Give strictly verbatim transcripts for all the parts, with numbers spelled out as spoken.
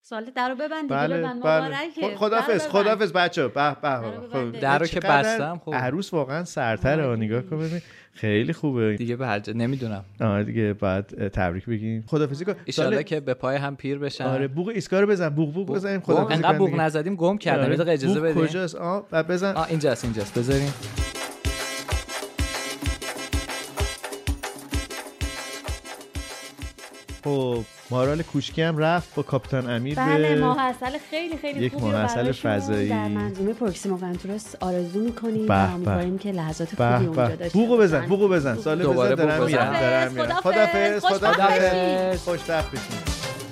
سوال درو ببند دیگه. بله ببند بله. مبارکه. خدافظ خدافظ بچه‌ها. به به درو که بستم. خب عروس واقعا سرتره، نگاه کن ببین خیلی خوبه دیگه. به هر جا نمیدونم آره دیگه بعد تبریک بگیم، خدافظی کن ان شاءالله که به پای هم پیر بشن. آره بوق ایسکا رو بزن، بوق بوق بزنیم خدافظی کنیم. انقدر بوق نزدیم گم کردم. یه دقیقه اجازه بدید. کجاست؟ آ بزن. آ اینجاست اینجاست بذاریم. خب مارال کوشکی هم رفت با کاپیتان امیر به بله ماحصل خیلی خیلی یک خوبی ماحصل فضایی در منظومه پروکسیما ونتورس آرزو می‌کنیم و امیدواریم که لحظات خوبی اونجا داشته باشیم. بوقو بزن بوقو بزن سال بزن دارم میرم دارم میرم. خدافظ خدافظ خوشبخت بشین.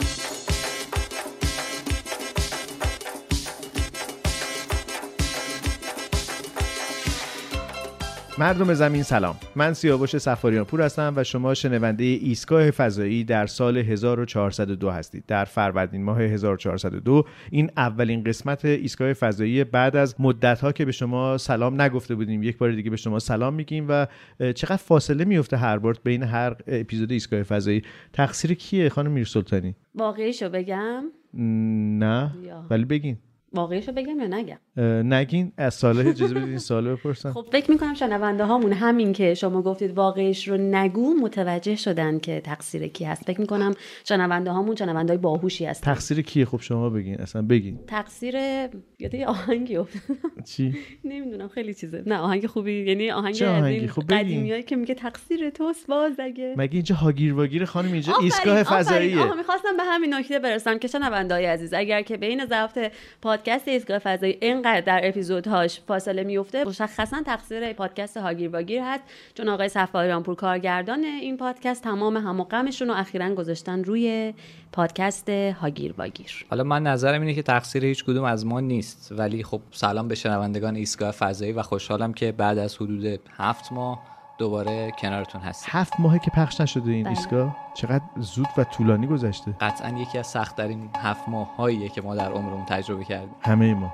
مردم زمین سلام، من سیاوش صفاریان پور هستم و شما شنونده ایستگاه فضایی در سال هزار و چهارصد و دو هستید. در فروردین ماه هزار و چهارصد و دو این اولین قسمت ایستگاه فضایی بعد از مدت‌ها که به شما سلام نگفته بودیم، یک بار دیگه به شما سلام میگیم و چقدر فاصله میفته هر بار بین هر اپیزود ایستگاه فضایی. تقصیر کیه خانم میرسلطانی؟ واقعیشو بگم؟ نه ولی بگین. واقعیشو بگم یا نگم؟ نگین، از ساله اجازه بدین این سوالو بپرسم. خب فکر میکنم شنونده هامون همین که شما گفتید واقعیش رو نگو متوجه شدن که تقصیر کی هست. فکر میکنم شنونده هامون شنوندهای باهوشی هستن. تقصیر کیه؟ خب شما بگین، اصلا بگین. تقصیر یاد یه آهنگی افتاد. چی؟ نمیدونم خیلی چیزه. نه آهنگ خوبی، یعنی آهنگ این قدیمیایی که میگه تقصیر توست باز اگه. مگه اینجا هاگیر واگیر خانم، اینجا ایستگاه فضاییه. آها میخواستم به همین نکته برسم که شنونده‌های عزیز اگر که بین ضبط پادکست ایستگاه فضایی اینقدر در اپیزودهاش فاصله میفته، مشخصا تقصیر پادکست هاگیر واگیر هست، چون آقای صفاریان پور کارگردان این پادکست تمام هم و غمشون رو اخیراً گذاشتن روی پادکست هاگیر واگیر. حالا من نظرم اینه که تقصیر هیچ کدوم از ما نیست، ولی خب سلام به شنوندگان ایستگاه فضایی و خوشحالم که بعد از حدود هفت ماه دوباره کنارتون هستیم. هفت ماهه که پخش نشده این ایستگاه، چقدر زود و طولانی گذشته. قطعا یکی از سخت‌ترین هفت ماه‌هاییه که ما در عمرمون تجربه کردیم، همه ما.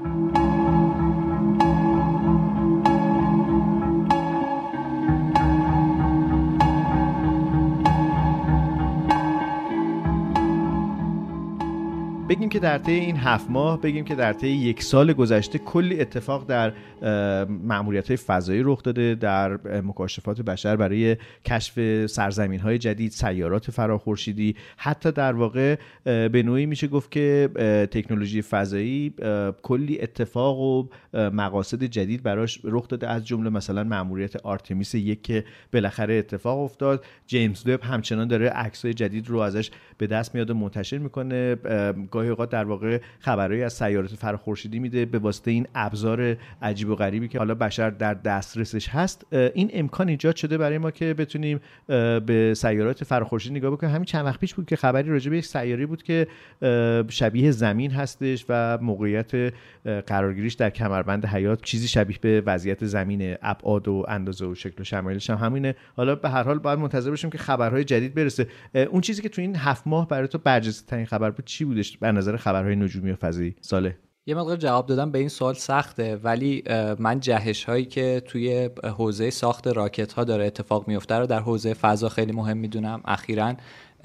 بگیم که در طی این هفت ماه، بگیم که در طی یک سال گذشته کلی اتفاق در مأموریت‌های فضایی رخ داده، در مکاشفات بشر برای کشف سرزمین‌های جدید، سیارات فراخورشیدی، حتی در واقع به نوعی میشه گفت که تکنولوژی فضایی کلی اتفاق و مقاصد جدید براش رخ داده، از جمله مثلا مأموریت آرتمیس یک که بالاخره اتفاق افتاد. جیمز وب همچنان داره عکس‌های جدید رو ازش به دست میاد و منتشر میکنه. گاهی اوقات در واقع خبرایی از سیارات فراخورشیدی میده به واسطه این ابزار عجیب و غریبی که حالا بشر در دسترسش هست. این امکان ایجاد شده برای ما که بتونیم به سیارات فراخورشیدی نگاه بکنیم. همین چند وقت پیش بود که خبری راجع به یک سیاره بود که شبیه زمین هستش و موقعیت قرارگیریش در کمربند حیات چیزی شبیه به وضعیت زمین، ابعاد و اندازه و شکل و شمایلش هم همینه. حالا به هر حال باید منتظر باشیم که خبرهای جدید برسه. اون چیزی که تو این هفت ماه برای تو برجسته ترین خبر بود چی بودش به نظر خبرهای نجومی و فضایی؟ ساله یه مقدار جواب دادم به این سوال سخته، ولی من جهش هایی که توی حوزه ساخت راکت ها داره اتفاق میفته رو در حوزه فضا خیلی مهم میدونم. اخیراً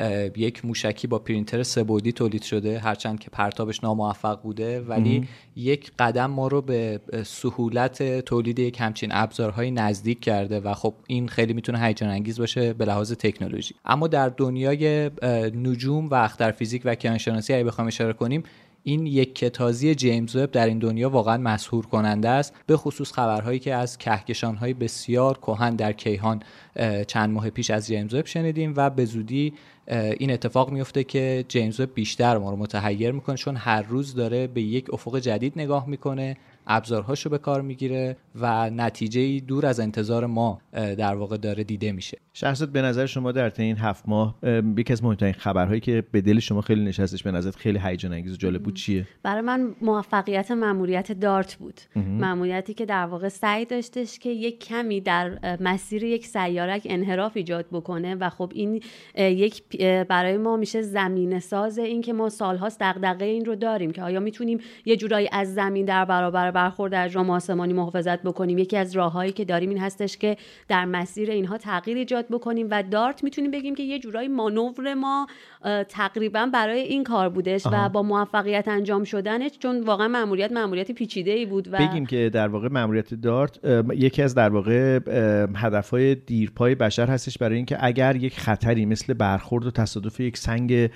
یک موشکی با پرینتر سه بعدی تولید شده، هرچند که پرتابش ناموفق بوده، ولی ام. یک قدم ما رو به سهولت تولید یک همچین ابزارهای نزدیک کرده و خب این خیلی میتونه هیجان انگیز باشه به لحاظ تکنولوژی. اما در دنیای نجوم و اخترفیزیک و کیهانشناسی اگه بخوایم اشاره کنیم، این یک کتازی جیمز وب در این دنیا واقعا مسحور کننده است، به خصوص خبرهایی که از کهکشان‌های بسیار کهن در کیهان چند ماه پیش از جیمز وب شنیدیم و به زودی این اتفاق میفته که جیمز وب بیشتر ما رو متحیر میکنه، چون هر روز داره به یک افق جدید نگاه میکنه، ابزارهاشو به کار میگیره و نتیجه‌ای دور از انتظار ما در واقع داره دیده میشه. شخصت به نظر شما در طی این هفت ماه یکی از مهمترین خبرهایی که به دل شما خیلی نشستش، به نظرت خیلی هیجان انگیز و جالب بود چیه؟ برای من موفقیت مأموریت دارت بود. مأموریتی که در واقع سعی داشتش که یک کمی در مسیر یک سیارک انحراف ایجاد بکنه و خب این یک برای ما میشه زمینه ساز این که ما سالهاست دغدغه این رو داریم که آیا میتونیم یه جورایی از زمین در برابر برخورد اجرام آسمانی محافظت بکنیم. یکی از راههایی که داریم این هستش که در مسیر اینها تغییر ایجاد بکنیم و دارت میتونیم بگیم که یه جورایی مانور ما تقریبا برای این کار بودش آها. و با موفقیت انجام شدنش، چون واقعا مأموریت مأموریت پیچیده‌ای بود و بگیم که در واقع مأموریت دارت یکی از در واقع هدفهای دیرپای بشر هستش برای اینکه اگر یک خطری مثل برخورد و تصادف یک سنگ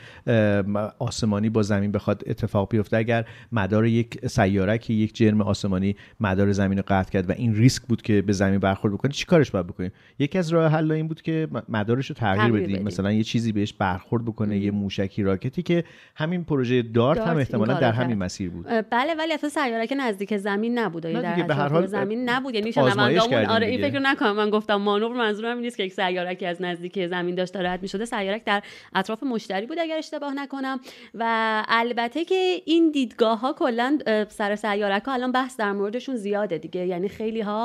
آسمانی با زمین بخواد اتفاق بیفته، اگر مدار یک سیاره که یک جرم آسمانی مدار زمین رو قطع کرد و این ریسک بود که به زمین برخورد بکنه، چی کارش باید بکنیم؟ یکی از راه حل این بود که مدارش رو تغییر, تغییر بدیم. بدیم مثلا یه چیزی بهش برخورد بکنه، یه موشکی راکتی که همین پروژه دارت, دارت هم احتمالاً در همین مسیر بود. بله ولی اصلا سیاره که نزدیک زمین نبود، یعنی در به هر حال زمین نبود، یعنی شنوندهامون آره این فکر نکنم من گفتم مانور، منظورم این نیست که یک سیاره که از نزدیک زمین داشت رد می‌شده. سیاره در اطراف مشتری بود اگر اشتباه نکنم. و البته که این دیدگاه‌ها کلاً سر سیاره‌ها الان بحث در موردشون زیاده دیگه، یعنی خیلی‌ها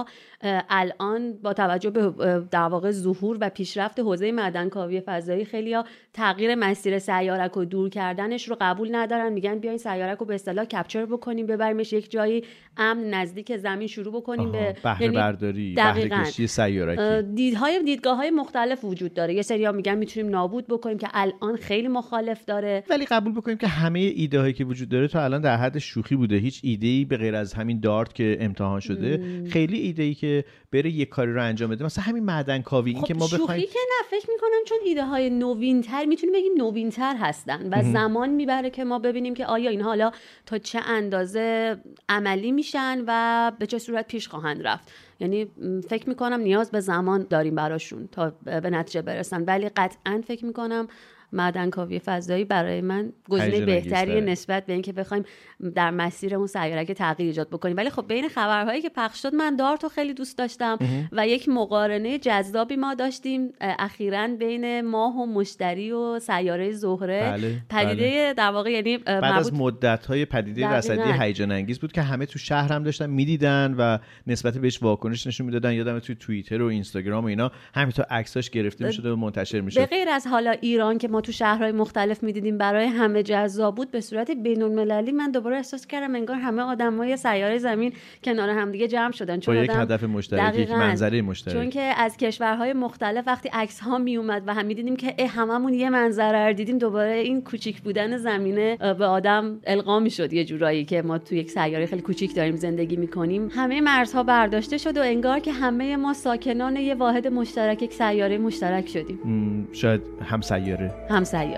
الان با توجه به در واقع ظهور و پیشرفت حوزه معدنکاوی فضایی خیلی‌ها تغییر مسیر سیاره رو دور کردنش رو قبول ندارن، میگن بیاین سیاره رو به اصطلاح کپچر بکنیم، ببریمش یک جایی امن نزدیک زمین شروع بکنیم به بهره برداری، بهره کشی سیارکی. دیدهای دیدگاه‌های مختلف وجود داره. یه سری‌ها میگن میتونیم نابود بکنیم که الان خیلی مخالف داره، ولی قبول بکنیم که همه ایده‌هایی که وجود داره تا الان در حد شوخی بوده. هیچ ایده‌ای به غیر از همین دارت که امتحان شده م. خیلی ایده‌ای که بره یک کاری رو انجام بده، مثلا همین معدنکاوی، این خب که ما بخوایم شوخی که نه، فکر می‌کنم چون ایده‌های نوین‌تر میتونیم بگیم نوین‌تر هستن و زمان میبره که ما ببینیم که آیا این حالا تا چه اندازه عملی میشن و به چه صورت پیش خواهند رفت. یعنی فکر میکنم نیاز به زمان داریم براشون تا به نتیجه برسن، ولی قطعاً فکر میکنم معدنکاوی فضایی برای من گزینه بهتری نسبت به اینکه بخوایم در مسیر اون سیاره که تغییر ایجاد بکنیم. ولی خب بین خبرهایی که پخش شد من دارتو خیلی دوست داشتم و یک مقارنه جذابی ما داشتیم اخیراً بین ماه و مشتری و سیاره زهره. بله، پدیده بله. در واقع یعنی بعد از مدت‌های پدیده رصدی هیجان انگیز بود که همه تو شهر هم داشتن میدیدن و نسبت بهش واکنش نشون میدادن. یادم توی توییتر و اینستاگرام و اینا همینطور عکساش گرفته میشد و منتشر میشد. به غیر از حالا ایران که ما تو شهرهای مختلف میدیدیم برای همه جذاب بود، به صورت بین‌المللی من دوباره احساس کردم انگار همه آدمای سیاره زمین کنار هم دیگه جمع شدن، چون با یک هدف مشترک، یک منظره مشترک. چون که از کشورهای مختلف وقتی عکس ها می اومد و هم میدیدیم که هممون یه منظره رو دیدیم، دوباره این کوچیک بودن زمینه به آدم القا میشد یه جورایی که ما تو یک سیاره خیلی کوچیک داریم زندگی میکنیم. همه مرزها برداشته شد و انگار که همه ما ساکنان یه واحد مشترک، یک سیاره مشترک شدیم. شاید هم سیاره هم سیاره.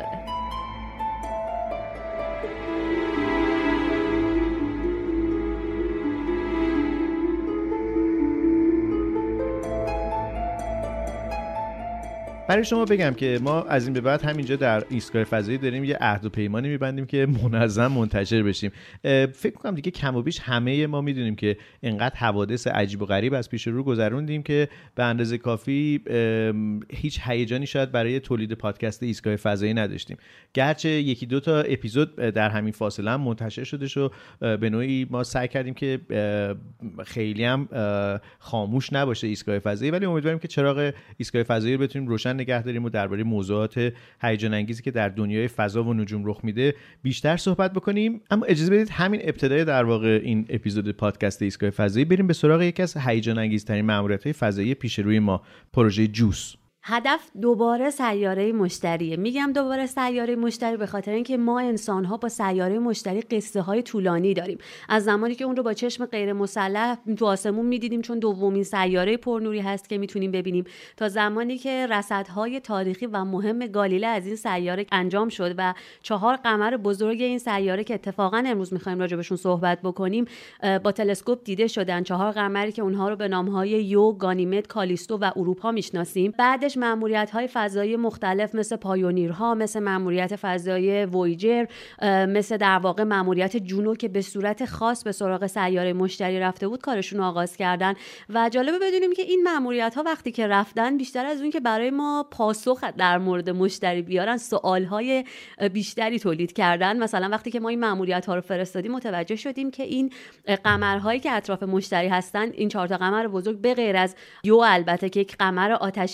برای شما بگم که ما از این به بعد همینجا در ایستگاه فضایی داریم یه عهد و پیمانی می‌بندیم که منظم منتشر بشیم. فکر می‌کنم دیگه کم و بیش همه ما می‌دونیم که اینقدر حوادث عجیب و غریب از پیش رو گذروندیم که به اندازه کافی هیچ هیجانی شاید برای تولید پادکست ایستگاه فضایی نداشتیم. گرچه یکی دو تا اپیزود در همین فاصله هم منتشر شدش و به نوعی ما سعی کردیم که خیلی هم خاموش نباشه ایستگاه فضایی، ولی امیدواریم که چراغ ایستگاه فضایی رو بتونیم روشن نگه داریم و درباره موضوعات هیجان انگیزی که در دنیای فضا و نجوم رخ میده بیشتر صحبت بکنیم. اما اجازه بدید همین ابتدای در واقع این اپیزود پادکست ایستگاه فضایی بریم به سراغ یکی از هیجان انگیزترین ماموریت‌های فضایی پیش روی ما، پروژه جوس. هدف دوباره سیاره مشتریه. میگم دوباره سیاره مشتری به خاطر اینکه ما انسان‌ها با سیاره مشتری قصه های طولانی داریم. از زمانی که اون رو با چشم غیر مسلح تو آسمون میدیدیم، چون دومین سیاره پرنوری هست که میتونیم ببینیم، تا زمانی که رصدهای تاریخی و مهم گالیله از این سیاره انجام شد و چهار قمر بزرگ این سیاره که اتفاقا امروز می‌خوایم راجع بهشون صحبت بکنیم با تلسکوپ دیده شدن. چهار قمری که اونها رو به نام‌های یو، گانیمد، کالیستو و اروپا میشناسیم. بعدش ماموریت‌های فضایی مختلف مثل پایونیرها، مثل ماموریت فضایی وویجر، مثل در واقع ماموریت جونو که به صورت خاص به سراغ سیاره مشتری رفته بود کارشون آغاز کردن. و جالبه بدونیم که این ماموریت‌ها وقتی که رفتن بیشتر از اون که برای ما پاسخ در مورد مشتری بیارن، سوال‌های بیشتری تولید کردن. مثلا وقتی که ما این ماموریت‌ها رو فرستادیم متوجه شدیم که این قمرهایی که اطراف مشتری هستن، این چهار تا قمر بزرگ به غیر از یو البته که یک قمر آتشفشانی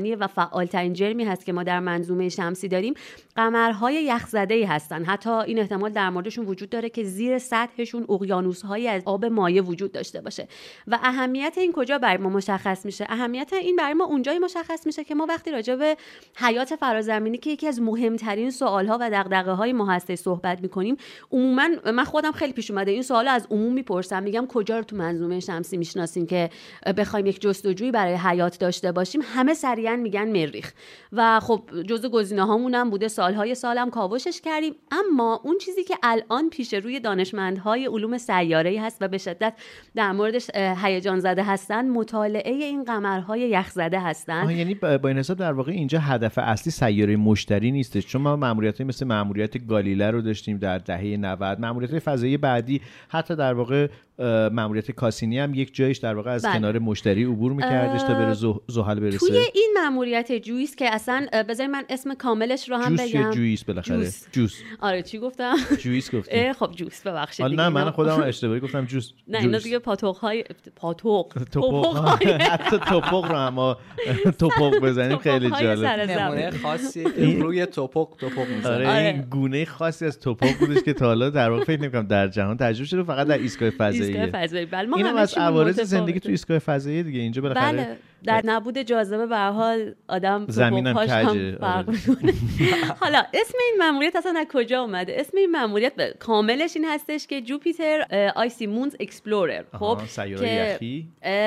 طولانی و فعالترین جرمی هست که ما در منظومه شمسی داریم، قمرهای یخزده‌ای هستن. حتی این احتمال در موردشون وجود داره که زیر سطحشون اقیانوس‌هایی از آب مایع وجود داشته باشه. و اهمیت این کجا برای ما مشخص میشه؟ اهمیت این برای ما اونجایی مشخص میشه که ما وقتی راجع به حیات فرازمینی که یکی از مهمترین سوال‌ها و دغدغه‌های ما هست صحبت می‌کنیم، عموماً من خودم خیلی پیش اومده این سوالو از عموم میپرسم، میگم کجا رو تو منظومه شمسی میشناسین که بخوایم یک جستجویی برای حیات داشته باشیم؟ همه سریعا میگن مریخ و خب جزو گزینه‌هامون هم بوده، سالهای سالم کاوشش کردیم. اما اون چیزی که الان پیش روی دانشمندهای علوم سیاره‌ای هست و به شدت در موردش هیجان زده هستن، مطالعه این قمرهای یخزده هستن. یعنی با این حساب در واقع اینجا هدف اصلی سیاره مشتری نیستش، چون ما ماموریت‌های مثل ماموریت گالیله رو داشتیم در دهه نود، ماموریت فضایی بعدی، حتی در واقع ماموریت کاسینی هم یک جایش در واقع از بله. کنار مشتری عبور می‌کردش تا بره زحل برسه. توی این ماموریت جویس که اصلا بذارید من اسم کاملش رو هم جوس بگم. جوس جویس بالاخره جوس. جوس. آره چی گفتم؟ جویس گفتم. خب جوس ببخشید دیگه. نه من خودم اشتباهی گفتم جوس. نه اینا دیگه پاتوق‌های پاتوق. توپق. حتی توپق رو هم توپق بزنیم خیلی جالب. نمونه خاصی روی توپق توپق می‌زنه. آره این گونه خاصی از توپق بودش که تا حالا در واقع فکر نمی‌کنم در جهان تجربه شده، فقط در ایستگاه فضایی. ایستگاه فضایی. بله ما اینم از عوارض زندگی تو ایستگاه فضایی دیگه. اینجا بالاخره بله. در نبود جاذبه به هر حال آدم زمینم کجه. فرق می‌کنه. حالا اسم این ماموریت اصلا از کجا اومده؟ اسم این ماموریت کاملش این هستش که جوپیتر آیسی مونز اکسپلورر، خب سیاره یخی،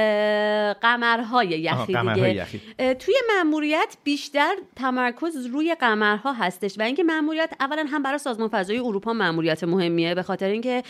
قمرهای یخی دیگه. توی ماموریت بیشتر تمرکز روی قمرها هستش و اینکه ماموریت اولا هم برای سازمان فضایی اروپا ماموریت مهمیه، به خاطر اینکه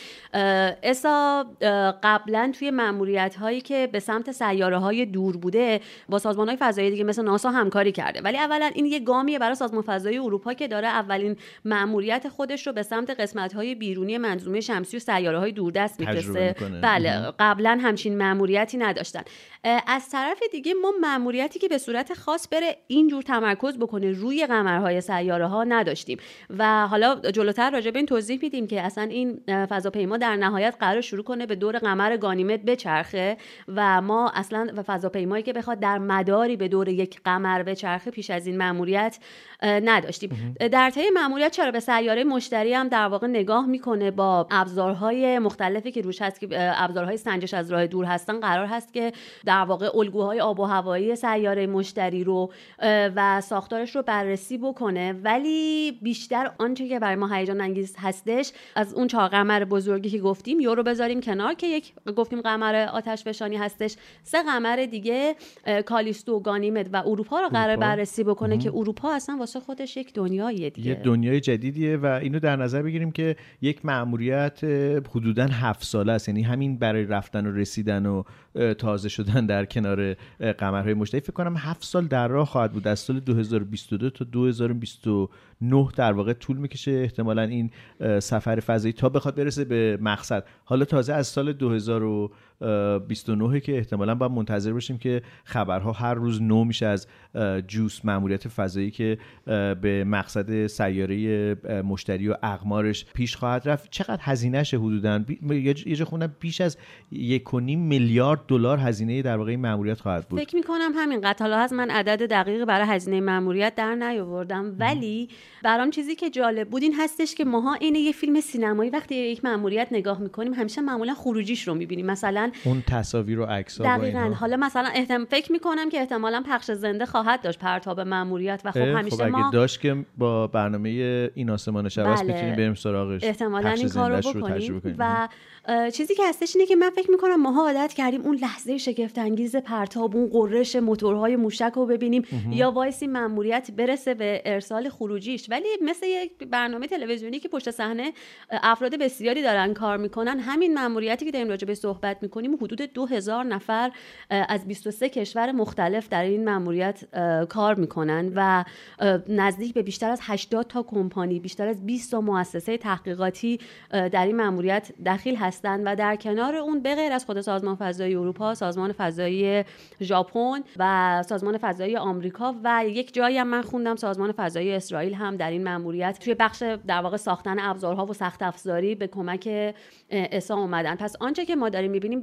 اسا قبلا توی ماموریت هایی که به سمت سیاره های دور بوده با سازمان‌های فضایی دیگه مثل ناسا همکاری کرده، ولی اولا این یه گامیه برای سازمان فضایی اروپا که داره اولین مأموریت خودش رو به سمت قسمت‌های بیرونی منظومه شمسی و سیاره‌های دوردست می‌فرسته. بله قبلا همچین مأموریتی نداشتن. از طرف دیگه ما مأموریتی که به صورت خاص بره اینجور تمرکز بکنه روی قمرهای سیاره‌ها نداشتیم و حالا جلوتر راجع به این توضیح میدیم که اصلا این فضاپیما در نهایت قرار شروع کنه به دور قمر گانیمد بچرخه و ما اصلا فضاپیمایی که بخواد در مداری به دور یک قمر بچرخه پیش از این مأموریت نداشتیم. در طی مأموریت چرا به سیاره مشتری هم در واقع نگاه میکنه با ابزارهای مختلفی که روش هست که ابزارهای سنجش از راه دور هستن، قرار هست که در واقع الگوهای آب و هوایی سیاره مشتری رو و ساختارش رو بررسی بکنه. ولی بیشتر آنچه که برای ما هیجان انگیز هستش از اون چهار قمر بزرگی که گفتیم یو رو بذاریم کنار که یک گفتیم قمر آتش فشانی هستش، سه قمر دیگه کالیستو، گانیمد و اروپا رو قرار بررسی بکنه که اروپا اصلا واسه خودش یک دنیاییه دیگه، یه دنیای جدیدیه و اینو در نظر بگیریم که یک مأموریت حدوداً هفت ساله است، یعنی همین برای رفتن و رسیدن و تازه شدن در کنار قمرهای مشتری فکر کنم هفت سال در راه خواهد بود، از سال دو هزار و بیست و دو تا دو هزار و بیست و نه در واقع طول میکشه احتمالاً این سفر فضایی تا بخواد برسه به مقصد. حالا تازه از سال دو هزار و بیست و نه که احتمالاً باید منتظر باشیم که خبرها هر روز نو میشه از جوس، مأموریت فضایی که به مقصد سیاره مشتری و اقمارش پیش خواهد رفت. چقدر هزینه‌شه؟ حدوداً یه جا خوندم بیش از یک و نیم میلیارد دلار هزینه در واقع این مأموریت خواهد بود. فکر می‌کنم همین قطعه هست. من عدد دقیق برای هزینه مأموریت در نیاوردم، ولی برام چیزی که جالب بود این هستش که ماها این یه فیلم سینمایی وقتی یک مأموریت نگاه می‌کنیم همیشه معمولا خروجیش رو می‌بینیم، مثلا اون تصاویر و عکس‌ها. دقیقاً. حالا مثلا احتمال فکر می‌کنم که احتمالاً پخش زنده خواهد داشت پرتاب مأموریت و خب همیشه خب ما اگه داشت که با برنامه این آسمان شب است بله. می‌تونیم بریم سراغش، احتمالاً این کارو بکنیم. بکنیم و چیزی که هستش اینه که من فکر می‌کنم ماها عادت کردیم اون لحظه شگفت انگیز پرتاب، اون قررش موتورهای موشک رو ببینیم امه. یا وایسی مأموریت برسه به ارسال خروجیش، ولی مثل یک برنامه تلویزیونی که پشت صحنه افراد بسیاری دارن کار میکنن، همین مأموریتی که داریم راجع به صحبت میکنیم حدود دو هزار نفر از بیست و سه کشور مختلف در این مأموریت کار میکنن و نزدیک به بیشتر از هشتاد تا کمپانی، بیشتر از بیست تا مؤسسه تحقیقاتی در این مأموریت دخیل هستند و در کنار اون به غیر از خود سازمان فضایی اروپا، سازمان فضایی ژاپن و سازمان فضایی آمریکا و یک جایی هم من خوندم سازمان فضایی اسرائیل هم در این مأموریت توی بخش در واقع ساختن ابزارها و سخت افزاری به کمک اسا اومدن. پس آنچه که ما داریم می‌بینیم به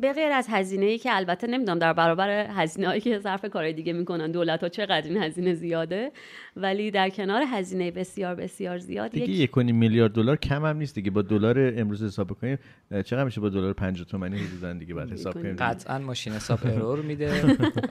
به غیر از هزینه‌ای که البته نمیدونم در برابر هزینه‌ای که صرف کارهای دیگه میکنن دولت‌ها چقدر این هزینه زیاده، ولی در کنار هزینه بسیار بسیار زیاد دیگه یک و نیم میلیارد دلار کم هم نیست دیگه. با دلار امروز حساب کنیم چقدر میشه؟ با دلار پنجاه تومانی حدوداً دیگه بعد حساب کنیم. قطعاً ماشین حساب ارور میده.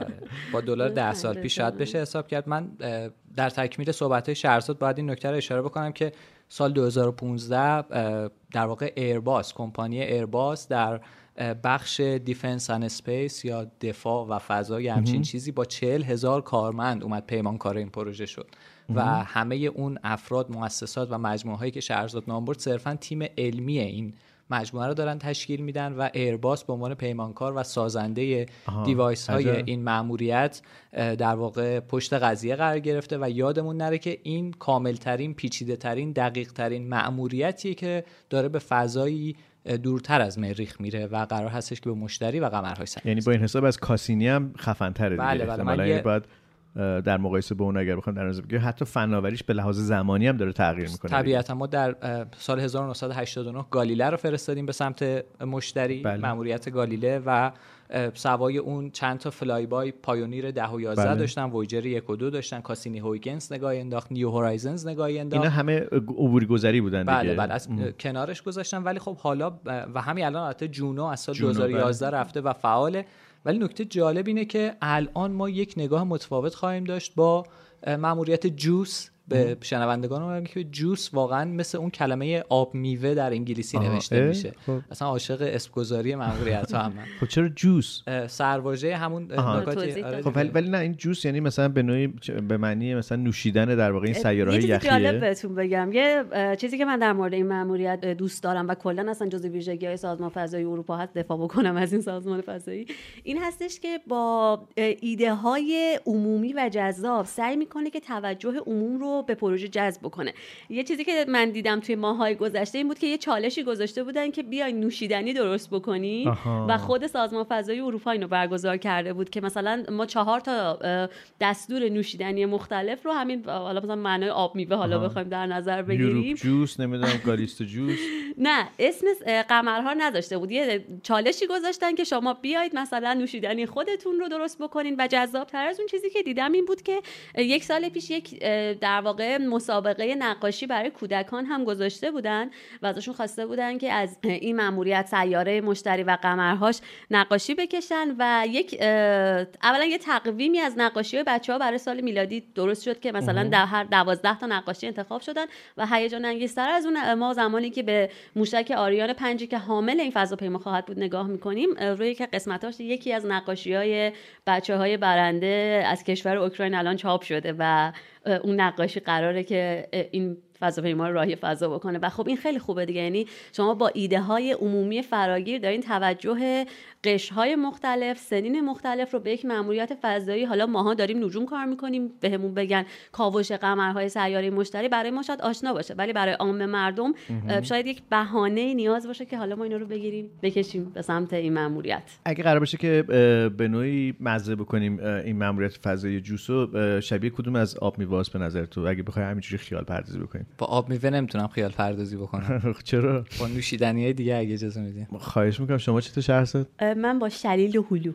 با دلار ده سال پیش شاید بشه حساب کرد. من در تکمیل صحبت‌های شهرزاد باید این نکته رو اشاره بکنم که سال دو هزار و پانزده در واقع ایرباس، کمپانی ایرباس در بخش دیفنس ان اسپیس یا دفاع و فضا یا همچین چیزی با چهل هزار کارمند اومد پیمانکار این پروژه شد و همه اون افراد، مؤسسات و مجموعه هایی که شهرزاد نام برد صرفا تیم علمی این مجموعه رو دارن تشکیل میدن و ایرباس به عنوان پیمانکار و سازنده دیوایس های عجب. این مأموریت در واقع پشت قضیه قرار گرفته و یادمون نره که این کاملترین، پیچیده ترین، دقیق ترین مأموریتیه که داره به فضایی دورتر از مریخ میره و قرار هستش که به مشتری و قمرهای سنگین. یعنی با این حساب از کاسینی هم خفن‌تره دیگه. بله بله. من یه... بعد در مقایسه با اون اگر بخوام در نظر بگیریم حتی فناوریش به لحاظ زمانی هم داره تغییر میکنه. طبیعتا ما در سال هزار و نهصد و هشتاد و نه گالیله رو فرستادیم به سمت مشتری، بله. مأموریت گالیله و سوای اون چند تا فلای بای پایونیر ده و یازده بله. داشتن، وویجر یک و دو داشتن، کاسینی هویگنس نگاهی انداخت، نیو هورایزنز نگاهی انداخت. اینا همه عبوری گذری بودن دیگه. بله بله. از ام. کنارش گذاشتن. ولی خب حالا و همین الان البته جونو از سال دو هزار و یازده بله. رفته و فعاله. ولی نکته جالب اینه که الان ما یک نگاه متفاوت خواهیم داشت با مأموریت جوس. به شنوندگان میگم که جوس واقعا مثل اون کلمه آب میوه در انگلیسی نوشته میشه. خب. اصلا عاشق اسمگذاری مأموریت ها هم. خب چرا جوس؟ سرواژه همون نکاتی. خب ولی ولی نه این جوس یعنی مثلا به نوعی به معنی مثلا نوشیدن در واقع این سیاره‌های یخیه. یه چیزی جالب بهتون بگم، یه چیزی که من در مورد این مأموریت دوست دارم و کلا اصلا جزء ویژگی‌های سازمان فضایی اروپا هست دفاع بکنم از این سازمان فضایی، این هستش که با ایده های عمومی و جذاب سعی میکنه که توجه عموم رو به پروژه جذب بکنه. یه چیزی که من دیدم توی ماهای گذشته این بود که یه چالشی گذاشته بودن که بیاین نوشیدنی درست بکنین و خود سازمان فضایی اروپا اینو برگزار کرده بود که مثلا ما چهار تا دستور نوشیدنی مختلف رو همین حالا مثلا معنای آب میوه حالا بخوایم در نظر بگیریم، جوس نمیدونم گالیست جوس، نه اسم قمرها نذاشته بود، یه چالشی گذاشتن که شما بیاید مثلا نوشیدنی خودتون رو درست بکنین و جذاب‌تر از اون چیزی که دیدم این بود که یک سال پیش یک در واقع مسابقه نقاشی برای کودکان هم گذاشته بودن و ازشون خواسته بودن که از این مأموریت سیاره مشتری و قمرهاش نقاشی بکشن و یک اولا یه تقویمی از نقاشی‌های بچه‌ها برای سال میلادی درست شد که مثلا در هر دوازده تا نقاشی انتخاب شدن و هیجان انگیزتر از اون ما زمانی که به موشک آریان پنج که حامل این فضاپیما خواهد بود نگاه می‌کنیم، روی که قسمتاش یکی از نقاشی‌های بچه‌های برنده از کشور اوکراین الان چاپ شده و اون نقاشی قراره که این فضاپیما رو راهی فضا بکنه و خب این خیلی خوبه دیگه. یعنی شما با ایده های عمومی فراگیر دارین توجه قشرهای مختلف، سنین مختلف رو به یک مأموریت فضایی، حالا ماها داریم نجوم کار میکنیم بهمون بگن کاوش قمرهای سیاره مشتری برای ما شاید آشنا باشه ولی برای عام مردم شاید یک بهانه نیاز باشه که حالا ما اینا رو بگیریم بکشیم به سمت این مأموریت. اگه قرار باشه که به نوعی مزه بکنیم این مأموریت فضایی جوسو، شبیه کدوم از آب میوه‌است به نظر تو اگه بخوای همینجوری خیال پردازی بکنیم؟ با آب میوه نمیتونم خیال پردازی بکنم. چرا؟ با نوشیدنی‌های دیگه اگه اجازه میدین. خواهش میکنم. شما چطور شهرزاد؟ من با شلیل و هلو.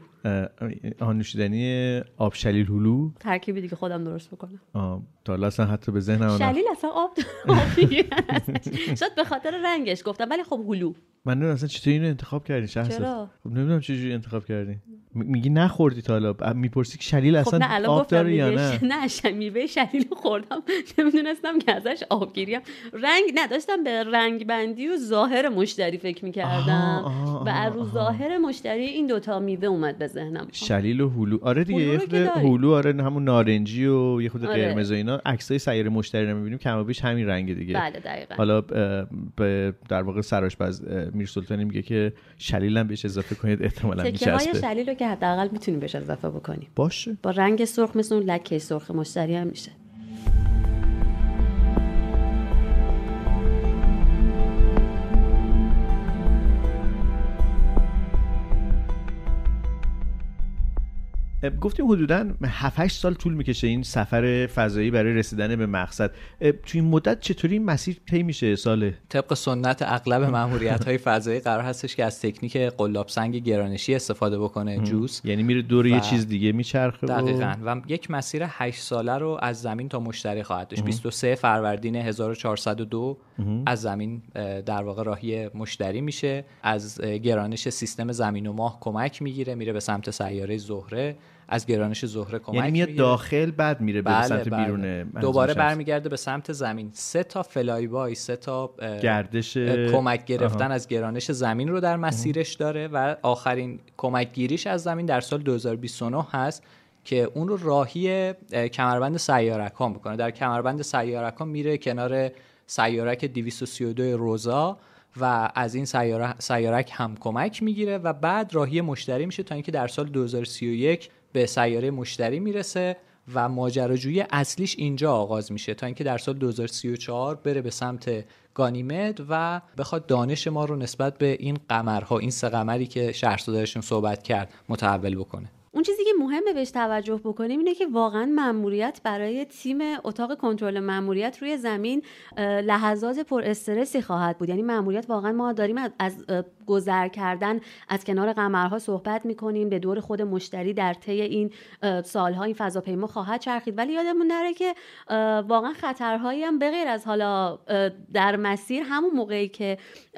آن نوشیدنی آب شلیل هلو ترکیبی دیگه خودم درست بکنم. آه تا اصلا حتی به ذهنم شلیل اصلا آب آبیه. شاید به خاطر رنگش گفتم ولی خب هلو. من نمیدونم اصلا چطوری اینو انتخاب کردین شهرزاد؟ چرا؟ خب نمیدونم چجوری انتخاب کردین. میگی نخوردی تا حالا، میپرسی که شلیل اصلا خب آب داره یا نه؟ نه شمیوه شلیل خوردم نمیدونستم که ازش آبگیریم. رنگ نداشتم، به رنگ بندی و ظاهر مشتری فکر میکردم و از رو ظاهر مشتری این دوتا میوه اومد به ذهنم. شلیل و هلو. آره دیگه یه خود هلو آره همون نارنجی و یه خود آره. قرمز و اینا. عکسای سیاره مشتری رو میبینیم کم و بیش همین رنگ دیگه. بله دقیقاً. حالا به در واقع سرآشپز میرسلطانی میگه که شلیل هم بهش اضافه کنید احتمالاً میچسبه. تکه‌های شلیل رو که حداقل میتونیم بهش اضافه بکنیم. باشه. با رنگ سرخ مثل اون لکه سرخ مشتری هم میشه. گفتیم حدوداً هفت هشت سال طول میکشه این سفر فضایی برای رسیدن به مقصد. توی این مدت چطوری این مسیر طی میشه ساله؟ طبق سنت اغلب ماموریت‌های فضایی قرار هستش که از تکنیک قلاب سنگ گرانشی استفاده بکنه، جوس. یعنی میره دور یه چیز دیگه میچرخه. دقیقاً. و یک مسیر هشت ساله رو از زمین تا مشتری خواهد داشت. بیست و سوم فروردین هزار و چهارصد و دو از زمین در واقع راهی مشتری میشه، از گرانش سیستم زمین و ماه کمک میگیره، میره به سمت سیاره زهره، از گرانش زهره کمک یعنی میاد میگیره. داخل بعد میره به بله سمت بله. بیرون، دوباره برمیگرده به سمت زمین. سه تا فلای بای، سه تا گردش کمک گرفتن آها. از گرانش زمین رو در مسیرش داره و آخرین کمک گیریش از زمین در سال دو هزار و بیست و نه هست که اون رو راهی کمربند سیارک ها میکنه. در کمربند سیارک ها میره کنار سیارک دویست و سی و دو روزا و از این سیاره سیارک هم کمک میگیره و بعد راهی مشتری میشه تا اینکه در سال دو هزار و سی و یک به سیاره مشتری میرسه و ماجراجویی اصلیش اینجا آغاز میشه تا اینکه در سال دو هزار و سی و چهار بره به سمت گانیمد و بخواد دانش ما رو نسبت به این قمرها، این سه قمری که شهرزادشون صحبت کرد، متحول بکنه. اون چیزی که مهمه بهش توجه بکنیم اینه که واقعا مأموریت برای تیم اتاق کنترل مأموریت روی زمین لحظات پر استرسی خواهد بود. یعنی مأموریت واقعا ما داریم از گذر کردن از کنار قمرها صحبت میکنیم، به دور خود مشتری در طی این سالها این فضاپیما خواهد چرخید، ولی یادمون نره که واقعا خطرهایی هم به غیر از حالا در مسیر، همون موقعی که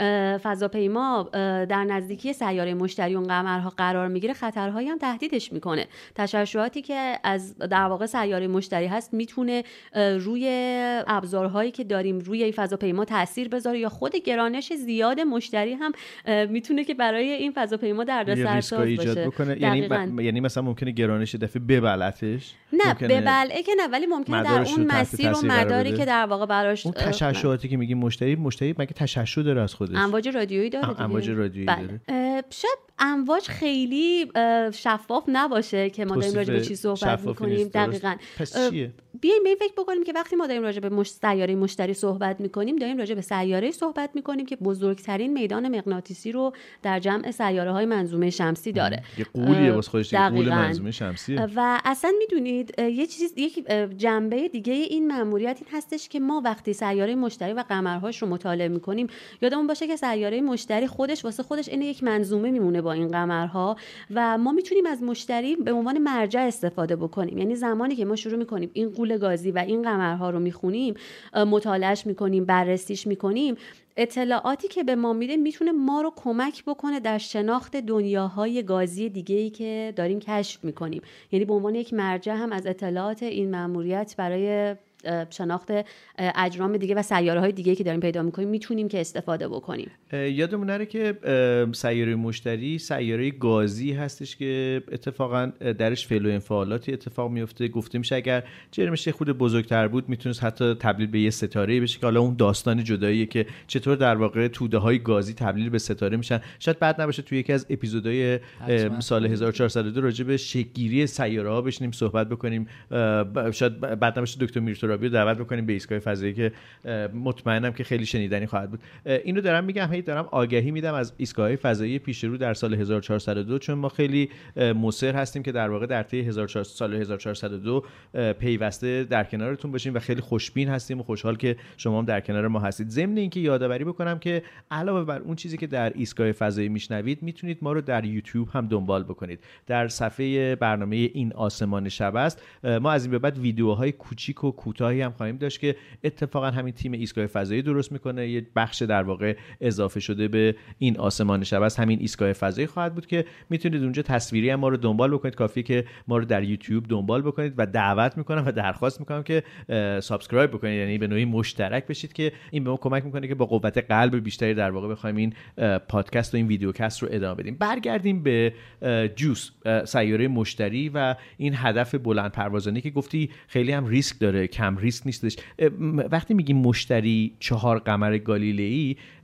فضاپیما در نزدیکی سیاره مشتری اون قمرها قرار میگیره خطرهایی هم تهدیدش میکنه. تشعشعاتی که از در واقع سیاره مشتری هست میتونه روی ابزارهایی که داریم روی این فضاپیما تاثیر بذاره یا خود گرانش زیاد مشتری هم میتونه که برای این فضاپیما دردسرساز باشه. یعنی ب... یعنی مثلا ممکنه گرانش دفعه ببلعتش، نه ببلعه که نه، ولی ممکنه در اون مسیر و مداری که در واقع براش اون تشعشعاتی که میگیم مشتری مشتری مگه تشعشع داره از خودش؟ امواج رادیویی داره دیگه. امواج رادیویی داره. شاید امواج خیلی شفاف نباشه که ما داریم راجع به چی صحبت میکنیم. دقیقاً. پس چیه؟ بیایم به این فکر بکنیم که وقتی ما داریم راجع به مش... سیاره مشتری صحبت میکنیم، داریم راجع به سیاره صحبت میکنیم که بزرگترین میدان مغناطیسی رو در جمع سیاره های منظومه شمسی داره. یه قولیه واسه خودش، یه قول منظومه شمسیه. و اصلا میدونید یه چیز، یک جنبه دیگه این مأموریت این هستش که ما وقتی سیاره مشتری و قمرهاش رو مطالعه میکنیم یادمون باشه که سیاره مشتری خودش واسه خودش این یک منظومه میمونه با این قمرها و ما میتونیم از مشتری به عنوان مرجع استفاده بکنیم. یعنی زمانی که ما شروع میکنیم این غول گازی و این قمرها رو میخونیم، مطالعهش میکنیم، بررسیش میکنیم، اطلاعاتی که به ما میده میتونه ما رو کمک بکنه در شناخت دنیاهای گازی دیگه‌ای که داریم کشف میکنیم. یعنی به عنوان یک مرجع هم از اطلاعات این مأموریت برای شناخت اجرام دیگه و سیاره‌های دیگه که داریم پیدا می‌کنیم میتونیم که استفاده بکنیم. یادمون نره که سیاره مشتری سیاره گازی هستش که اتفاقا درش فعل و انفعالاتی اتفاق میفته. گفته میشه اگر جرمش خود بزرگتر بود میتونست حتی تبدیل به یه ستاره بشه که حالا اون داستان جداییه که چطور در واقع توده‌های گازی تبدیل به ستاره میشن. شاید بعد نباشه توی یکی از اپیزودهای سال هزار و چهارصد و دو راجع به شکل‌گیری سیاره‌ها بشینیم صحبت بکنیم. شاید بعد نباشه دکتر میرتورابی رو دعوت بکنیم به ایستگاه فضایی که مطمئنم که خیلی شنیدنی خواهد بود. اینو دارم میگم، هی دارم آگهی میدم از ایستگاه‌های فضایی پیش رو در سال هزار و چهارصد و دو، چون ما خیلی مصر هستیم که در واقع در طی هزار و چهارصد سال هزار و چهارصد و دو پیوسته در کنارتون باشیم و خیلی خوشبین هستیم و خوشحال که شما هم در کنار ما هستید. ضمن اینکه یادآوری بکنم که علاوه بر اون چیزی که در ایستگاه فضایی میشنوید میتونید ما رو در یوتیوب هم دنبال بکنید. در صفحه برنامه این آسمان شب است ما از این به بعد ویدیوهای کوچیک و کوتاهی هم خواهیم داشت که اتفاقا همین تیم ایستگاه فضایی درست میکنه. یه بخش در واقع اضافه شده به این آسمان شب است همین ایستگاه فضایی خواهد بود که میتونید اونجا تصویری هم ما رو دنبال بکنید. کافیه که ما رو در یوتیوب دنبال بکنید و دعوت میکنم و درخواست میکنم که سابسکرایب بکنید، یعنی به نوعی مشترک بشید که این به ما کمک میکنه که با قوت قلب بیشتری در واقع بخوایم این پادکست و این ویدیوکست رو ادامه بدیم. برگردیم به جوس، سیاره مشتری و این هدف بلند پروازانه که گفتی خیلی هم ریسک داره، کم ریسک نیستش. وقتی میگیم مشتری چهار قمر گالیلئی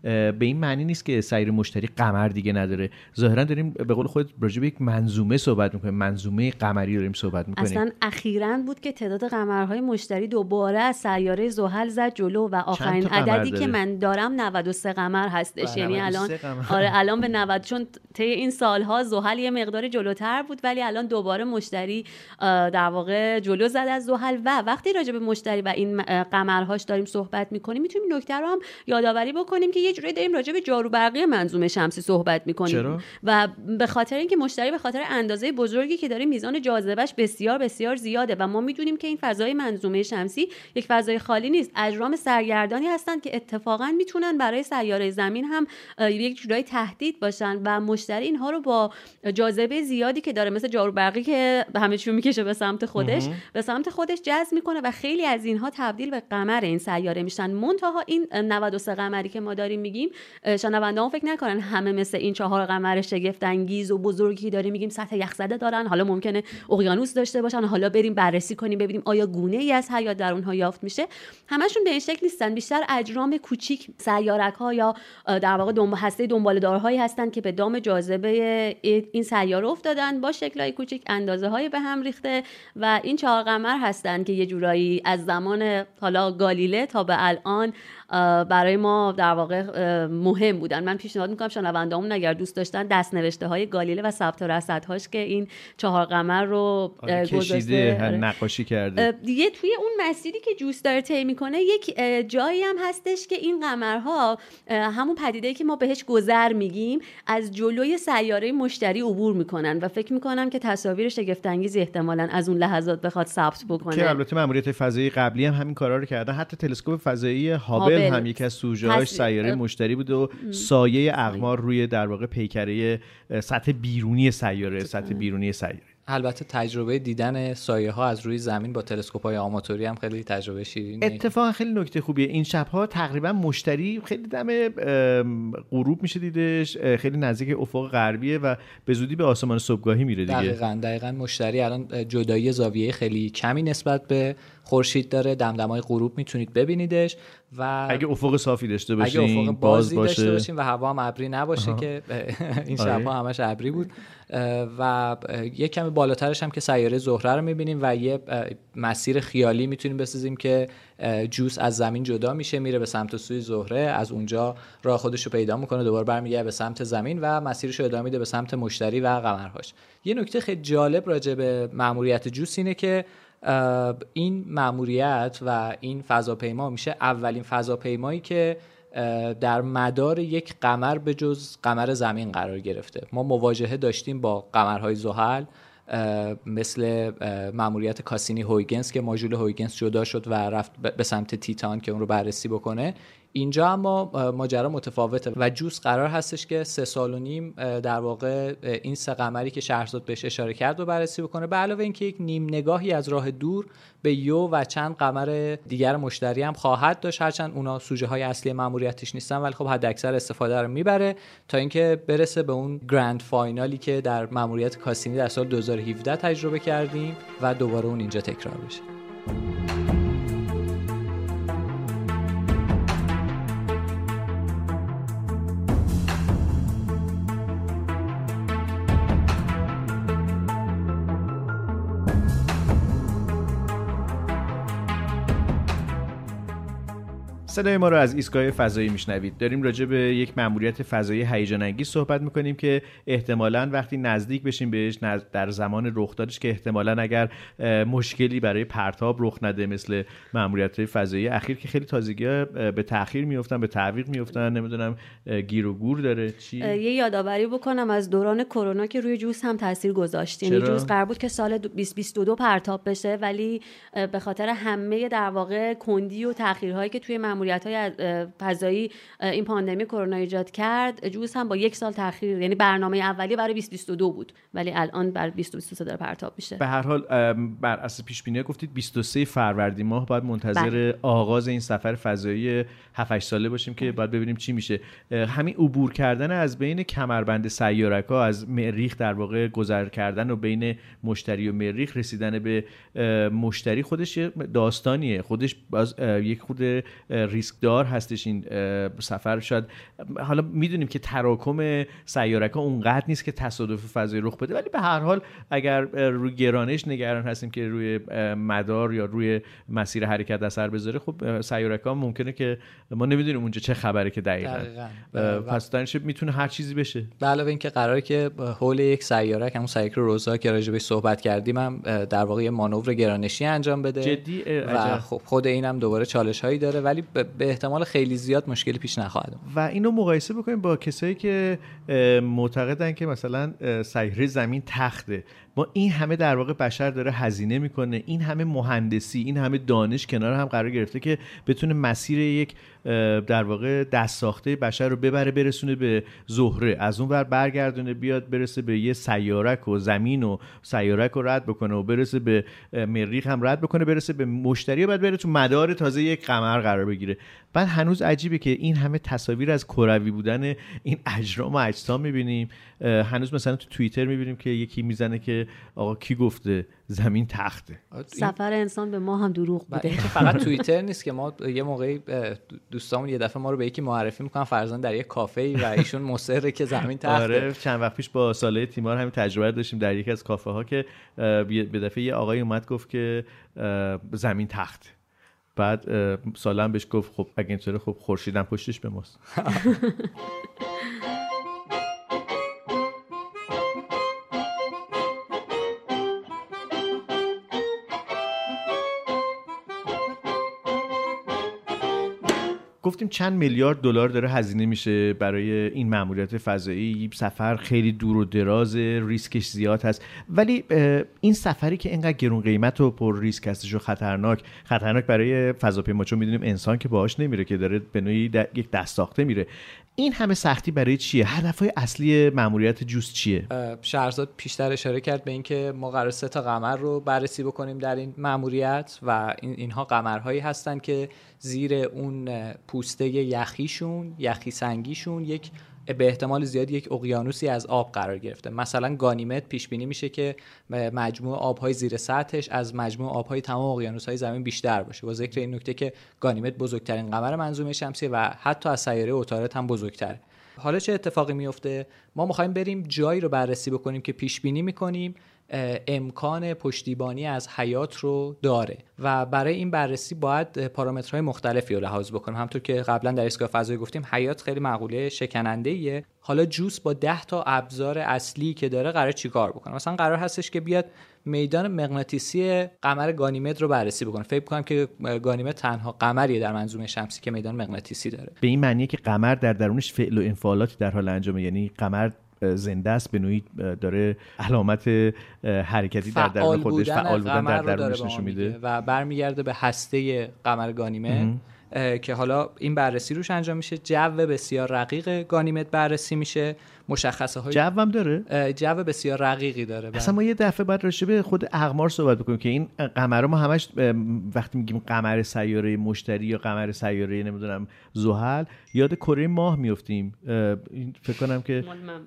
به این معنی نیست که سایر مشتری قمر دیگه نداره. ظاهرا داریم به قول خود راجع به یک منظومه صحبت میکنیم، منظومه قمری داریم صحبت میکنیم. اصلا اخیراً بود که تعداد قمرهای مشتری دوباره از سیاره زحل زد جلو و آخرین عددی که من دارم نود و سه قمر هستش. یعنی الان آره الان به نود، چون طی این سالها زحل یه مقدار جلوتر بود ولی الان دوباره مشتری در واقع جلو زد از زحل. و وقتی راجع به مشتری و این قمرهاش داریم صحبت میکنیم میتونیم نکته رو هم یادآوری بکنیم که یه جوری داریم راجع به جاروبرقی منظومه شمسی صحبت میکنیم. چرا؟ و به خاطر اینکه مشتری به خاطر اندازه بزرگی که داره میزان جاذبهش بسیار بسیار زیاده و ما میدونیم که این فضای منظومه شمسی یک فضای خالی نیست، اجرام سرگردانی هستند که اتفاقا میتونن برای سیاره زمین هم یک جورایی تهدید باشن و مشتری اینها رو با جاذبه زیادی که داره مثل جاروبرقی که همه چیو میکشه به سمت خودش به سمت خودش جذب میکنه و خیلی از اینها تبدیل به قمر این سیاره میشن. منتها این نود و سه قمری که ما داریم میگیم، شنونده‌ها فکر نکنن همه مثل این چهار قمر شگفت انگیز و بزرگی داریم میگیم سطح یخزده دارن، حالا ممکنه اقیانوس داشته باشن، حالا بریم بررسی کنیم ببینیم آیا گونه ای از حیات در اونها یافت میشه. همشون به این شکل نیستن، بیشتر اجرام کوچیک سیارک ها یا در واقع دنبال هسته دنباله‌دارهایی هستن که به دام جاذبه این سیاره افتادن با شکل‌های کوچیک، اندازه‌های به هم ریخته و این چهار قمر هستن که یه جورایی از زمان حالا گالیله تا به الان برای ما در واقع مهم بودن. من پیشنهاد میکنم شنوندهامون اگر دوست داشتن دست‌نوشته های گالیله و ثبت رصدهاش که این چهار قمر رو کشیده نقاشی کرده دیگه توی اون مسیری که جوست داره طی میکنه یک جایی هم هستش که این قمرها همون پدیده‌ای که ما بهش گذر میگیم از جلوی سیاره مشتری عبور میکنن و فکر میکنم که تصاویر شگفت انگیزی احتمالاً از اون لحظات بخواد ثبت بکنه که البته ماموریت فضایی قبلی هم همین کارا رو کردن. حتی تلسکوپ فضایی هابل هم یکی از سوژه‌هاش سیاره مشتری بود و سایه اقمار روی در واقع پیکره سطح بیرونی سیاره سطح بیرونی سیاره. البته تجربه دیدن سایه ها از روی زمین با تلسکوپ‌های آماتوری هم خیلی تجربه شیرینه. اتفاقا خیلی نکته خوبیه. این شب‌ها تقریبا مشتری خیلی دم غروب میشه دیدش، خیلی نزدیک افق غربیه و به زودی به آسمان صبحگاهی میره دیگه. دقیقاً دقیقاً مشتری الان جدایی زاویه خیلی کمی نسبت به خورشید داره، دمدمای غروب میتونید ببینیدش و اگه افق صافی داشته باشین، اگه افق باز باشه داشته باشین و هوا هم ابری نباشه آها. که این شب‌ها همش ابری بود و یه کمی بالاترش هم که سیاره زهره رو می‌بینیم و یه مسیر خیالی میتونیم بسازیم که جوس از زمین جدا میشه میره به سمت سوی زهره، از اونجا راه خودش رو پیدا میکنه دوباره برمیگرده به سمت زمین و مسیرش رو ادامه میده به سمت مشتری و قمرهاش. یه نکته خیلی جالب راجع به مأموریت جوس اینه که این مأموریت و این فضاپیما میشه اولین فضاپیمایی که در مدار یک قمر به جز قمر زمین قرار گرفته. ما مواجهه داشتیم با قمرهای زحل مثل مأموریت کاسینی هویگنس که ماژول هویگنس جدا شد و رفت به سمت تیتان که اون رو بررسی بکنه. اینجا اما ماجرا متفاوته و جوس قرار هستش که سه سال و نیم در واقع این سه قمری که شهرزاد بهش اشاره کرد رو بررسی بکنه، به علاوه اینکه یک نیم نگاهی از راه دور به یو و چند قمر دیگر مشتری هم خواهد داشت، هرچند اونا سوژه های اصلی مأموریتش نیستن ولی خب حد اکثر استفاده رو میبره تا اینکه برسه به اون گرند فاینالی که در مأموریت کاسینی در سال دو هزار و هفده تجربه کردیم و دوباره اون اینجا تکرار بشه. صدای ما رو از ایستگاه فضایی میشنوید. داریم راجع به یک مأموریت فضایی هیجان انگیز صحبت میکنیم که احتمالاً وقتی نزدیک بشیم بهش در زمان رخ دادش که احتمالاً اگر مشکلی برای پرتاب رخ نده مثل مأموریت‌های فضایی اخیر که خیلی تازگی‌ها به تأخیر میافتن به تعویق میافتن، نمیدونم گیر و گور داره چی. یه یادآوری بکنم از دوران کرونا که روی جوس هم تاثیر گذاشت. یعنی جوس قرار بود که سال بیست بیست و دو پرتاب بشه ولی به خاطر همه در واقع کندی و تأخیرهایی که توی مأموریت‌های فضایی این پاندمی کرونا ایجاد کرد، جوس هم با یک سال تأخیر، یعنی برنامه اولیه برای بیست بیست و دو بود ولی الان برای بیست بیست و سه داره پرتاب میشه. به هر حال بر اساس پیش بینی گفتید بیست و سه فروردین ماه باید منتظر بله. آغاز این سفر فضایی هفت هشت ساله باشیم که باید ببینیم چی میشه. همین عبور کردن از بین کمربند سیاره‌ها، از مریخ در واقع گذر کردن و بین مشتری و مریخ رسیدن به مشتری خودش داستانیه، خودش باز یک خود ریسکدار هستش این سفر. شاید حالا میدونیم که تراکم سیاره‌ها اونقدر نیست که تصادف فضایی رخ بده، ولی به هر حال اگر روی گرانش نگران هستیم که روی مدار یا روی مسیر حرکت اثر بذاره، خب سیاره‌ها ممکنه که ما نمیدونیم اونجا چه خبره که دقیقاً, دقیقاً. پس درنش میتونه هر چیزی بشه. به علاوه اینکه قراره که حول یک سیاره که همون سایکل روزا که راجع بهش صحبت کردیم هم در واقع مانور گرانشی انجام بده. جدی و خب خود اینم دوباره چالش هایی داره، ولی به احتمال خیلی زیاد مشکلی پیش نخواهد. و اینو مقایسه بکنیم با کسایی که معتقدن که مثلا سیاره زمین تخته. ما این همه در واقع بشر داره هزینه میکنه، این همه مهندسی، این همه دانش کنار هم قرار گرفته که بتونه مسیر یک در واقع دست ساخته بشر رو ببره برسونه به زهره، از اون ور برگردونه بیاد برسه به یه سیارک و زمین و سیارک رو رد بکنه و برسه به مریخ هم رد بکنه، برسه به مشتری و بعد بره تو مدار تازه یک قمر قرار بگیره. بعد هنوز عجیبه که این همه تصاویر از کروی بودن این اجرام و اجسام میبینیم. هنوز مثلا تو توییتر میبینیم که یکی میزنه که آقا کی گفته زمین تخته. سفر انسان به ما هم دروغ بوده. فقط توییتر نیست که ما یه موقعی دوستامون یه دفعه ما رو به یکی معرفی میکنن فرضاً در یک کافه‌ای و ایشون مصره که زمین تخته. آره چند وقت پیش با ساله تیمار همین تجربه داشتیم در یکی از کافه ها که به دفعه یه آقای اومد گفت که زمین تخته. بعد سالم بهش گفت خب اگه اینطوره خب خورشیدم پشتش به ماست. گفتیم چند میلیارد دلار داره هزینه میشه برای این مأموریت فضایی. سفر خیلی دور و دراز، ریسکش زیاد هست، ولی این سفری که اینقدر گرون قیمت و پر ریسک هستش و خطرناک خطرناک برای فضاپیما، چون میدونیم انسان که باهاش نمیره، که داره به نوعی یک دست ساخته میره. این همه سختی برای چیه؟ هدفهای اصلی مأموریت جوست چیه؟ شهرزاد پیشتر اشاره کرد به این که ما قرار سه تا قمر رو بررسی بکنیم در این مأموریت و این اینها قمرهایی هستن که زیر اون پوسته یخیشون، یخی سنگیشون یک به احتمال زیاد یک اقیانوسی از آب قرار گرفته. مثلا گانیمد پیش بینی میشه که مجموع آبهای زیر سطحش از مجموع آبهای تمام اقیانوس‌های زمین بیشتر باشه، با ذکر این نکته که گانیمد بزرگترین قمر منظومه شمسی و حتی از سیاره عطارد هم بزرگتره. حالا چه اتفاقی میفته؟ ما می‌خوایم بریم جایی رو بررسی بکنیم که پیش بینی می‌کنیم امکان پشتیبانی از حیات رو داره و برای این بررسی باید پارامترهای مختلفی رو لحاظ بکنیم. همونطور که قبلا در ایستگاه فضایی گفتیم حیات خیلی مقوله شکننده‌ایه. حالا جوس با ده تا ابزار اصلی که داره قرار چیکار بکنه؟ مثلا قرار هستش که بیاد میدان مغناطیسی قمر گانیمد رو بررسی بکنه. فکر می‌کنم که گانیمد تنها قمریه در منظومه شمسی که میدان مغناطیسی داره. به این معنیه که قمر در درونش فعل و انفعالاتی در حال انجامه، یعنی قمر زنده است، به نوعی داره علامت حرکتی در درون خودش، فعال بودن در درونش نشون میده و برمیگرده به هسته قمر گانیمد که حالا این بررسی روش انجام میشه. جو بسیار رقیق گانیمد بررسی میشه. مشخصه های جو هم داره، جو بسیار رقیقی داره. اصلا ما یه دفعه بعد راجع به خود اقمار صحبت بکنیم که این قمرها ما همش وقتی میگیم قمر سیاره مشتری یا قمر سیاره نمیدونم زحل، یاد کره ماه میافتیم. فکر کنم که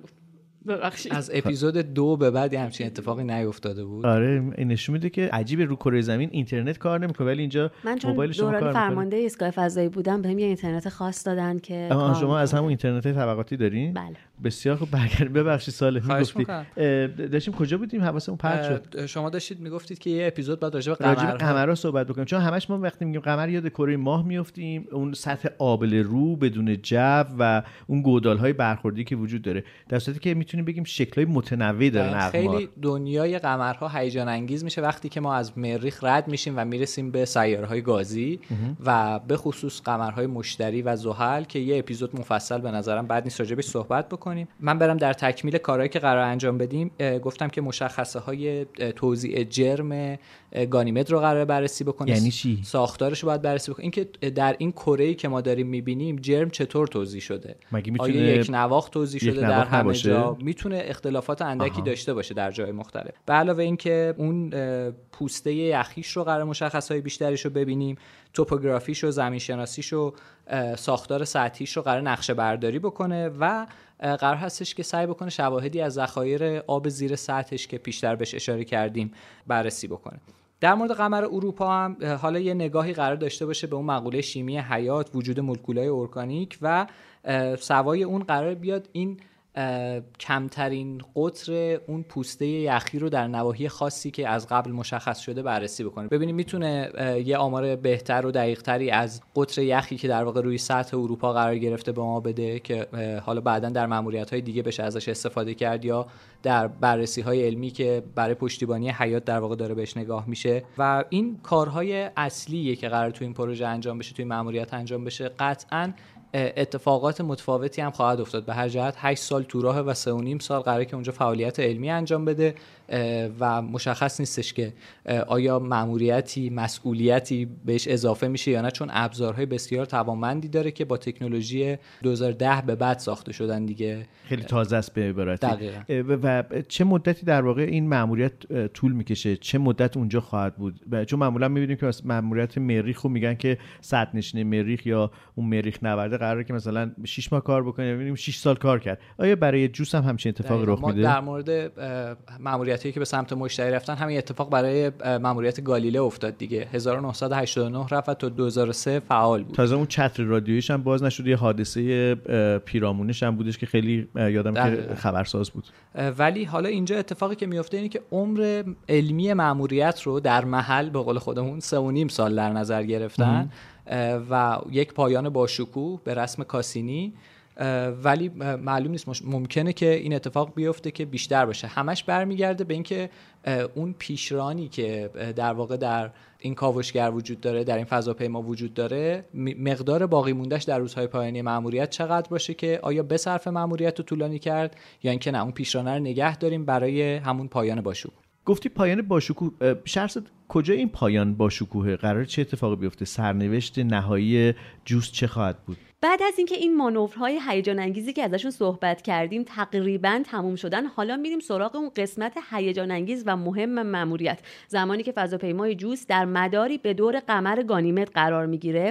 ببخشید از اپیزود دو به بعد همچین اتفاقی نیفتاده بود. آره این نشون میده که عجیبه رو کره زمین اینترنت کار نمیکنه، ولی اینجا موبایل شما کار میکنه. من چون دوران فرمانده ایستگاه فضایی بودم بهم یه اینترنت خاص دادن که شما میکنه. از همون اینترنت طبقاتی دارین؟ بله. بسیار خوب. برگرد ببخشید ساله میگفتی داشتیم کجا بودیم؟ حواسمون پرت شد. شما داشتید میگفتید که یه اپیزود بعد راجع به قمرها قمرها صحبت بکنیم، چون همش ما وقتی میگیم قمر یاد کره ماه میافتیم، اون سطح آبل رو بدون جو و اون گودال‌های برخوردی که وجود داره، در صورتی که میتونیم بگیم شکل‌های متنوعی دارن اقمار. خیلی دنیای قمرها هیجان انگیز میشه وقتی که ما از مریخ رد میشیم و میرسیم به سیاره‌های گازی و به خصوص قمرهای مشتری و زحل که یه اپیزود مفصل به نظرم بعد نیست راجع بهش صحبت بکنیم. من برم در تکمیل کارهایی که قرار انجام بدیم. گفتم که مشخصه های توزیع جرم گانیمد رو قرار بررسی بکنیم. یعنی چی؟ ساختارش رو باید بررسی بکنیم، اینکه در این کره‌ای که ما داریم میبینیم جرم چطور توزیع شده. مگه میتونه آیا یک نواخت توزیع شده در همه جا؟ میتونه اختلافات اندکی آها. داشته باشه در جای مختلف. به علاوه اینکه اون پوسته یخیش رو قرار مشخصهای بیشتریش رو ببینیم، توپوگرافیش و زمین شناسیش و ساختار سطحیش رو قرار نقشه برداری بکنه و قرار هستش که سعی بکنه شواهدی از ذخایر آب زیر سطحش که پیشتر بهش اشاره کردیم بررسی بکنه. در مورد قمر اروپا هم حالا یه نگاهی قرار داشته باشه به اون مقوله شیمی حیات، وجود مولکول‌های ارگانیک و سوای اون قرار بیاد این کمترین قطر اون پوسته یخی رو در نواحی خاصی که از قبل مشخص شده بررسی بکنه، ببینیم میتونه یه آمار بهتر و دقیق‌تری از قطر یخی که در واقع روی سطح اروپا قرار گرفته به ما بده که حالا بعداً در ماموریت‌های دیگه بشه ازش استفاده کرد یا در بررسی‌های علمی که برای پشتیبانی حیات در واقع داره بهش نگاه میشه. و این کارهای اصلیه که قرار تو این پروژه انجام بشه، توی ماموریت انجام بشه. قطعاً اتفاقات متفاوتی هم خواهد افتاد. به هر جهت هشت سال تو راه و سه و نیم سال قراره که اونجا فعالیت علمی انجام بده و مشخص نیستش که آیا مأموریتی مسئولیتی بهش اضافه میشه یا نه، چون ابزارهای بسیار توانمندی داره که با تکنولوژی دو هزار و ده به بعد ساخته شدن دیگه، خیلی تازه است به عبارتی. دقیقاً. و چه مدتی در واقع این مأموریت طول میکشه؟ چه مدت اونجا خواهد بود؟ چون معمولا میبینیم که مأموریت مریخ رو میگن که سطح‌نشین مریخ یا اون مریخ نورده قراره که مثلا شش ماه کار بکنه، میبینیم شش سال کار کرد. آیا برای جوس هم همچین اتفاقی رخ میده؟ در مورد مأموریتی که به سمت مشتری رفتن همین اتفاق برای مأموریت گالیله افتاد دیگه. هزار و نهصد و هشتاد و نه رفت تا دو هزار و سه فعال بود. تازه اون چتر رادیوییش هم باز نشد، یه حادثه پیرامونش هم بودش که خیلی یادم که خبرساز بود. ولی حالا اینجا اتفاقی که میفته اینه که عمر علمی مأموریت رو در محل به قول خودمون سه و نیم سال در نظر گرفتن و یک پایان با شکوه به رسم کاسینی. ولی معلوم نیست، ممکنه که این اتفاق بیفته که بیشتر باشه. همش برمیگرده به اینکه اون پیشرانی که در واقع در این کاوشگر وجود داره، در این فضاپیما وجود داره، مقدار باقی موندهش در روزهای پایانی مأموریت چقدر باشه که آیا به صرف مأموریت رو طولانی کرد یا اینکه نه اون پیشرانه رو نگه داریم برای همون پایان باشکوه. گفتی پایان باشکوه، شرط کجا این پایان باشکوه قرار چه اتفاقی بیفته؟ سرنوشت نهایی جوس چه خواهد بود؟ بعد از اینکه این مانورهای هیجان انگیزی که ازشون صحبت کردیم تقریباً تموم شدن، حالا میریم سراغ اون قسمت هیجان انگیز و مهم مأموریت، زمانی که فضاپیمای جوس در مداری به دور قمر گانیمد قرار میگیره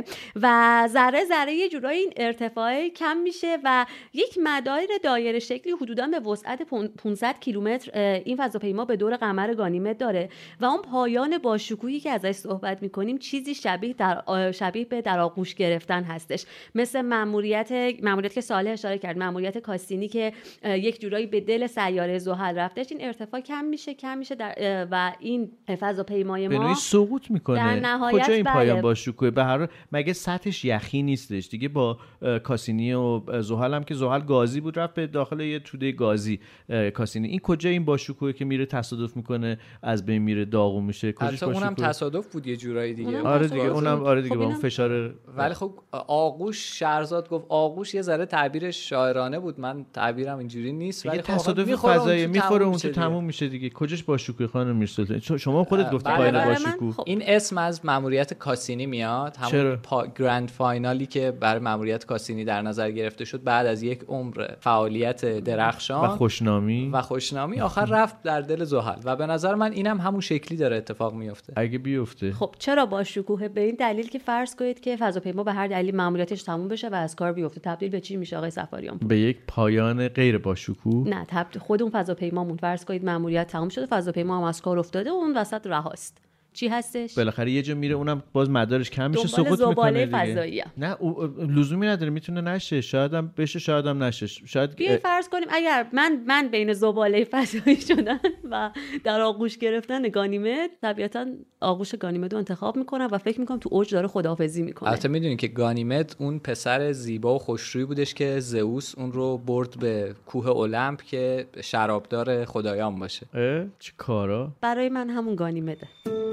و ذره ذره یه جورایی این ارتفاع کم میشه و یک مدار دایره شکلی حدوداً به وسعت پانصد کیلومتر این فضاپیما به دور قمر گانیمد داره و اون پایان باشکوهی که ازش صحبت میکنیم چیزی شبیه در شبیه به در آغوش گرفتن هستش، مثل مأموریت مأموریت که صالح اشاره کرد، مأموریت کاسینی که یک جورایی به دل سیاره زحل رفتش. این ارتفاع کم میشه کم میشه در و این فضاپیمای ما به نوعی سقوط میکنه. کجا این پایان باشکوه؟ به هر حال مگه سطحش یخی نیستش دیگه؟ با کاسینی و زحل هم که زحل گازی بود رفت به داخل یه توده گازی کاسینی، این کجا این باشکوه که میره تصادف میکنه از بین میره داغون میشه؟ کجاش باشکوه؟ اونم تصادف بود یه جورایی دیگه. آره دیگه اونم آره دیگه با فشار. ولی خب آغوش شهرزاد گفت آغوش یه ذره تعبیرش شاعرانه بود، من تعبیرم اینجوری نیست، ولی تصادف فضایی میخوره اون تو تموم میشه دیگه. کجاش باشکوه خانم میرسلطان؟ شما خودت گفتی پایان باشکوه. خب این اسم از مأموریت کاسینی میاد، همون پا... گرند فاینالی که برای مأموریت کاسینی در نظر گرفته شد بعد از یک عمر فعالیت درخشان و خوشنامی و خوشنامی آخر رفت در دل زحل و به نظر من اینم همون شکلی داره اتفاق میفته اگه بیفته. خب چرا باشکوه؟ به این دلیل که فرض کنید که فضاپیما به هر دلیل مأموریتش تموم بشه و از کار بیفته، تبدیل به چی میشه آقای صفاریان؟ به یک پایان غیر باشکوه؟ نه، تبدیل خود اون فضاپیمامون فرض کنید مأموریت تموم شده، فضاپیما هم از کار افتاده، اون وسط رهاست، چی هستش؟ بالاخره یه جا میره اونم باز مدارش کم میشه، سقوط میکنه دیگه. نه لزومی نداره، میتونه نشه، شاید هم بشه شاید هم نشه. شاید بیاید فرض کنیم اگر من من بین زباله فضایی شدن و در آغوش گرفتن گانیمد، طبیعتا آغوش گانیمد رو انتخاب میکنم و فکر میکنم تو اوج داره خداحافظی میکنه. البته میدونین که گانیمد اون پسر زیبا و خوشرویی بودش که زئوس اون رو برد به کوه المپ که شرابدار خدایان باشه. چه کارا؟ برای من همون گانیمده.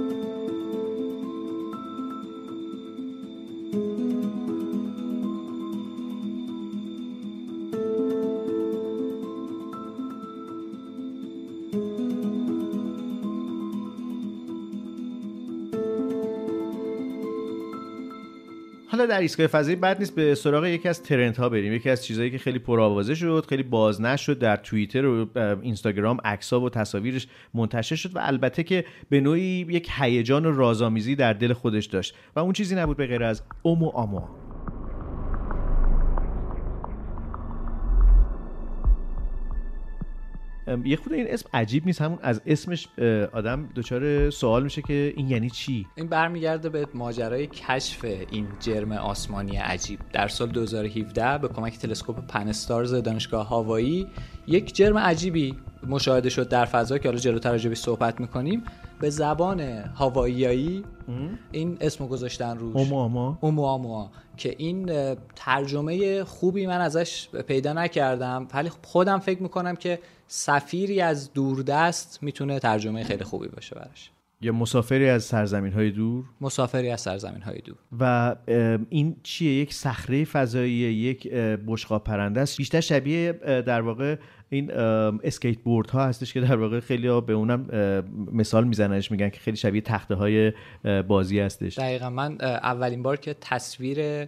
حالا در ایستگاه فضایی بد نیست به سراغ یکی از ترندها بریم. یکی از چیزایی که خیلی پرآوازه شد، خیلی بازنشر شد، در توییتر و اینستاگرام عکس‌ها و تصاویرش منتشر شد و البته که به نوعی یک هیجان و رازآمیزی در دل خودش داشت و اون چیزی نبود به غیر از اوموآموا. یه خود این اسم عجیب نیست؟ همون از اسمش آدم دچار سوال میشه که این یعنی چی؟ این برمیگرده به ماجرای کشف این جرم آسمانی عجیب. در سال دو هزار و هفده به کمک تلسکوپ پنستارز دانشگاه هاوایی یک جرم عجیبی مشاهده شد در فضا که حالا جلوتر راجعش صحبت میکنیم. به زبان هاواییایی این اسمو گذاشتن روش، اومواما. اومواما که این ترجمه خوبی من ازش پیدا نکردم، ولی خودم فکر میکنم که سفیری از دوردست میتونه ترجمه خیلی خوبی باشه براش. یا مسافری از سرزمین‌های دور. مسافری از سرزمین‌های دور. و این چیه؟ یک صخره فضایی، یک بشقاب پرنده است، بیشتر شبیه در واقع این اسکیت بورد ها هستش که در واقع خیلی ها به اونم مثال میزننش، میگن که خیلی شبیه تخته های بازی هستش. دقیقاً من اولین بار که تصویر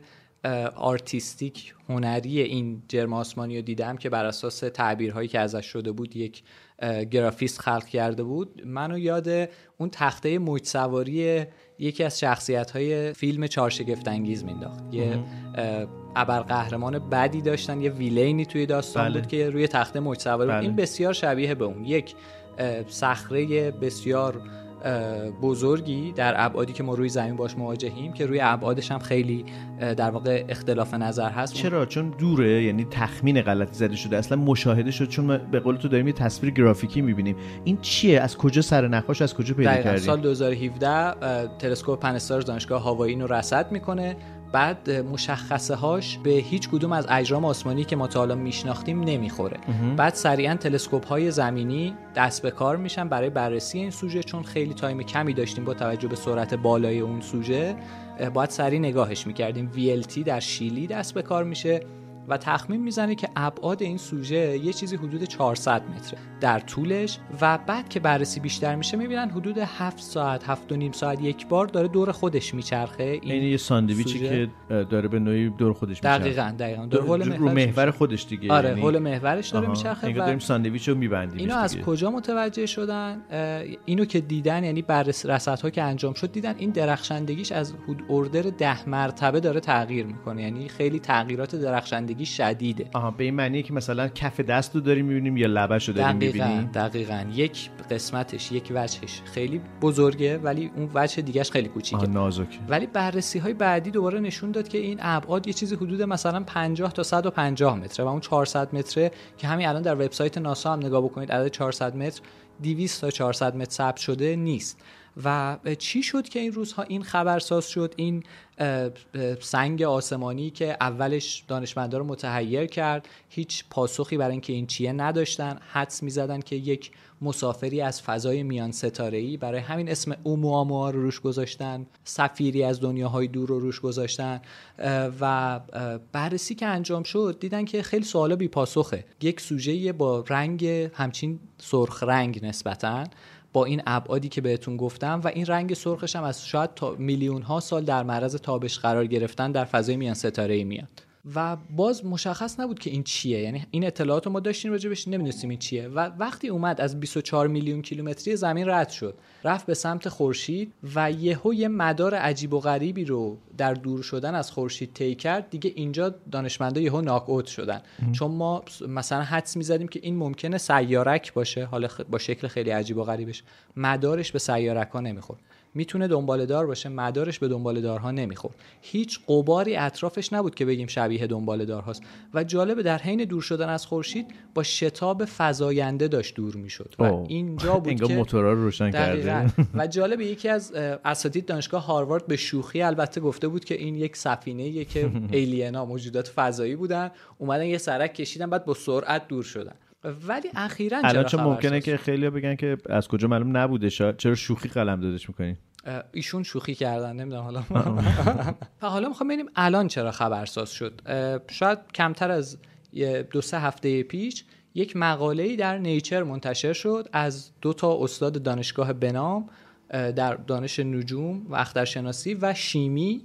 آرتیستیک هنری این جرم آسمانی رو دیدم که بر اساس تعبیرهایی که ازش شده بود یک گرافیست خلق کرده بود، منو یاد اون تخته موج سواری یکی از شخصیت‌های فیلم چهارشگفت انگیز مینداخت. یه ابرقهرمان بدی داشتن، یه ویلینی توی داستان بله. بود که روی تخته موج سواری بله. این بسیار شبیه به اون یک صخره بسیار بزرگی در ابعادی که ما روی زمین باش مواجهیم که روی ابعادش هم خیلی در واقع اختلاف نظر هست. چرا؟ چون دوره، یعنی تخمین غلطی زده شده، اصلا مشاهده شد، چون به قول تو داریم یه تصویر گرافیکی میبینیم. این چیه؟ از کجا سر نخاش از کجا پیدا کردی؟ سال دو هزار و هفده تلسکوپ پنستارز دانشگاه هاوایی رو رصد میکنه، بعد مشخصه هاش به هیچ کدوم از اجرام آسمانی که ما تا حالا میشناختیم نمیخوره. بعد سریعا تلسکوپ های زمینی دست به کار میشن برای بررسی این سوژه، چون خیلی تایم کمی داشتیم با توجه به سرعت بالای اون سوژه، باید سریع نگاهش میکردیم. وی ال تی در شیلی دست به کار میشه و تخمین میزنه که ابعاد این سوژه یه چیزی حدود چهارصد متره در طولش، و بعد که بررسی بیشتر میشه میبینن حدود هفت ساعت هفت و نیم ساعت یک بار داره دور خودش میچرخه. این یعنی یه ساندویچی که داره به نوعی دور خودش میچرخه. دقیقاً دقیقاً دور حول محور محور خودش دیگه. آره یعنی حول محورش داره میچرخه. انگار داریم ساندویچو میبندیم. اینو از کجا متوجه شدن؟ اینو که دیدن، یعنی بررسی رصدها که انجام شد، دیدن این درخشندگیش از اوردر ده مرتبه داره تغییر میکنه، یعنی خیلی تغییرات درخشندگی شدیده. آها، به این معنیه که مثلا کف دستو داریم میبینیم یا لبشو داریم میبینیم. دقیقاً یک قسمتش، یک وجهش خیلی بزرگه ولی اون وجه دیگهش خیلی کوچیکه، نازکه. ولی بررسی های بعدی دوباره نشون داد که این ابعاد یه چیزی حدود مثلا پنجاه تا صد و پنجاه متره و اون چهارصد متره که همین الان در وبسایت ناسا هم نگاه بکنید عدد چهارصد متر دویست تا چهارصد متر ثبت شده نیست. و چی شد که این روزها این خبرساز شد؟ این سنگ آسمانی که اولش دانشمندان رو متحیر کرد، هیچ پاسخی برای اینکه این چیه نداشتن، حدس می‌زدن که یک مسافری از فضای میان ستاره‌ای، برای همین اسم اومواما رو روش گذاشتن، سفیری از دنیاهای دور رو روش گذاشتن. و بررسی که انجام شد دیدن که خیلی سوالا بی پاسخه. یک سوژه با رنگ همچین سرخ رنگ نسبتاً با این ابعادی که بهتون گفتم و این رنگ سرخش هم از شاید تا میلیون ها سال در معرض تابش قرار گرفتن در فضای میان ستاره‌ای میاد و باز مشخص نبود که این چیه. یعنی این اطلاعات رو ما داشتیم راجبش، نمی‌دونستیم این چیه. و وقتی اومد از بیست و چهار میلیون کیلومتری زمین رد شد، رفت به سمت خورشید و یهو یه مدار عجیب و غریبی رو در دور شدن از خورشید طی کرد، دیگه اینجا دانشمندا یهو ناک اوت شدن. ام. چون ما مثلا حدس می‌زدیم که این ممکنه سیارک باشه، حالا با شکل خیلی عجیب و غریبش، مدارش به سیارک‌ها نمیخورد. میتونه دنباله‌دار باشه، مدارش به دنباله‌دارها نمیخورد. هیچ غباری اطرافش نبود که بگیم شبیه دنباله‌دارهاست. و جالب، در حین دور شدن از خورشید با شتاب فزاینده داشت دور میشد و اینجا بود که موتورها رو روشن کرده. و جالب، یکی از اساتید دانشگاه هاروارد به شوخی البته گفته بود که این یک سفینه‌ایه که ایلینا، موجودات فضایی بودن، اومدن یه سرک کشیدن بعد با سرعت دور شدن. ولی اخیراً الان چه ممکنه که خیلی‌ها بگن که از کجا معلوم نبوده، چرا شوخی قلمدادش می‌کنین؟ ایشون شوخی کردن، نمیدونم. حالا حالا می‌خوام ببینیم الان چرا خبرساز شد. شاید کمتر از دو سه هفته پیش یک مقاله‌ای در نیچر منتشر شد از دو تا استاد دانشگاه بنام در دانش نجوم و اخترشناسی و شیمی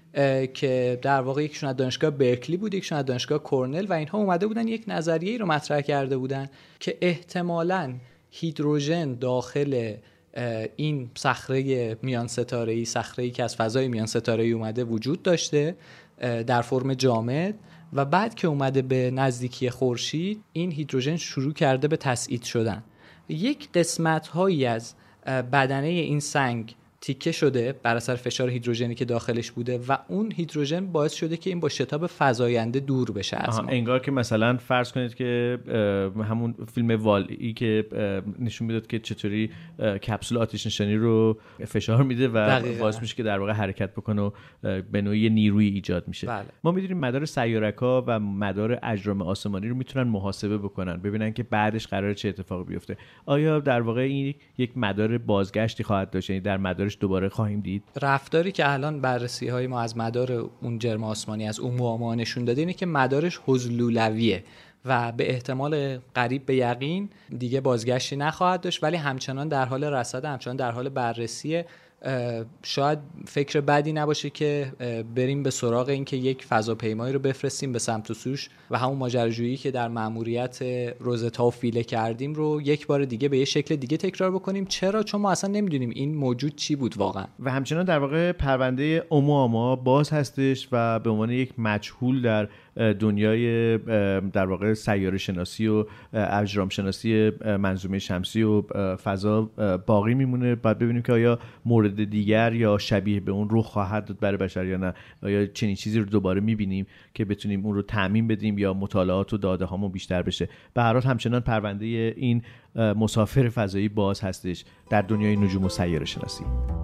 که در واقع یکیشون از دانشگاه برکلی بود، یکیشون از دانشگاه کرنل، و اینها اومده بودن یک نظریه‌ای رو مطرح کرده بودن که احتمالاً هیدروژن داخل این صخره میان ستاره‌ای، صخره‌ای که از فضای میان ستاره‌ای اومده، وجود داشته در فرم جامد و بعد که اومده به نزدیکی خورشید این هیدروژن شروع کرده به تسعید شدن. یک قسمت هایی از بدنه این سنگ تیکه شده بر اثر فشار هیدروژنی که داخلش بوده و اون هیدروژن باعث شده که این با شتاب فزاینده دور بشه از ما. انگار که مثلا فرض کنید که همون فیلم والی که نشون میداد که چطوری کپسول آتش نشانی رو فشار میده و باعث میشه که در واقع حرکت بکنه و به نوعی نیروی ایجاد میشه. بله. ما میدونیم مدار سیاره‌ها و مدار اجرام آسمانی رو میتونن محاسبه بکنن، ببینن که بعدش قراره چه اتفاقی بیفته. آیا در واقع این یک مدار بازگشتی خواهد داشت، یعنی در مدارش دوباره خواهیم دید؟ رفتاری که الان بررسی های ما از مدار اون جرم آسمانی از اوموآما نشون داده اینه که مدارش حوض‌لولویه و به احتمال قریب به یقین دیگه بازگشتی نخواهد داشت، ولی همچنان در حال رصد، همچنان در حال بررسی. شاید فکر بدی نباشه که بریم به سراغ این که یک فضاپیمایی رو بفرستیم به سمت و سوش و همون ماجراجویی که در مأموریت روزتا و فیله کردیم رو یک بار دیگه به یه شکل دیگه تکرار بکنیم. چرا؟ چون ما اصلا نمیدونیم این موجود چی بود واقعا. و همچنان در واقع پرونده اوموآما باز هستش و به عنوان یک مجهول در دنیای در واقع سیاره شناسی و اجرام شناسی منظومه شمسی و فضا باقی میمونه. بعد ببینیم که آیا مورد دیگر یا شبیه به اون رخ خواهد داد برای بشر یا نه، آیا چنین چیزی رو دوباره میبینیم که بتونیم اون رو تعمین بدیم یا مطالعات و داده هامون بیشتر بشه. به هر حال همچنان پرونده این مسافر فضایی باز هستش در دنیای نجوم و سیاره شناسی.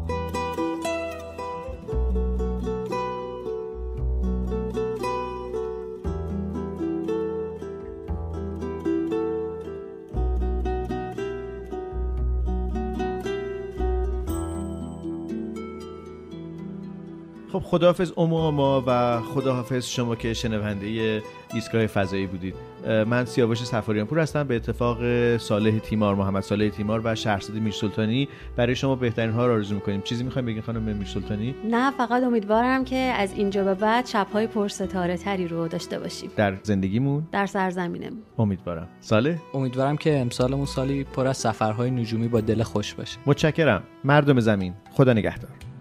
خب خداحافظ اوموآما و خداحافظ شما که شنونده ایستگاه فضایی بودید. من سیاوش سفاریان پور هستم. به اتفاق صالح تیمار، محمد صالح تیمار و شهرزاد میرسلطانی برای شما بهترین ها رو آرزو می‌کنیم. چیزی می‌خوایم بگین خانم میرسلطانی؟ نه، فقط امیدوارم که از اینجا به بعد شب‌های پرستاره تری رو داشته باشیم در زندگیمون، در سرزمینمون. امیدوارم. صالح؟ امیدوارم که امسالمون سالی پر از سفرهای نجومی با دل خوش باشه. متشکرم. مردم زمین، خدا نگهدار.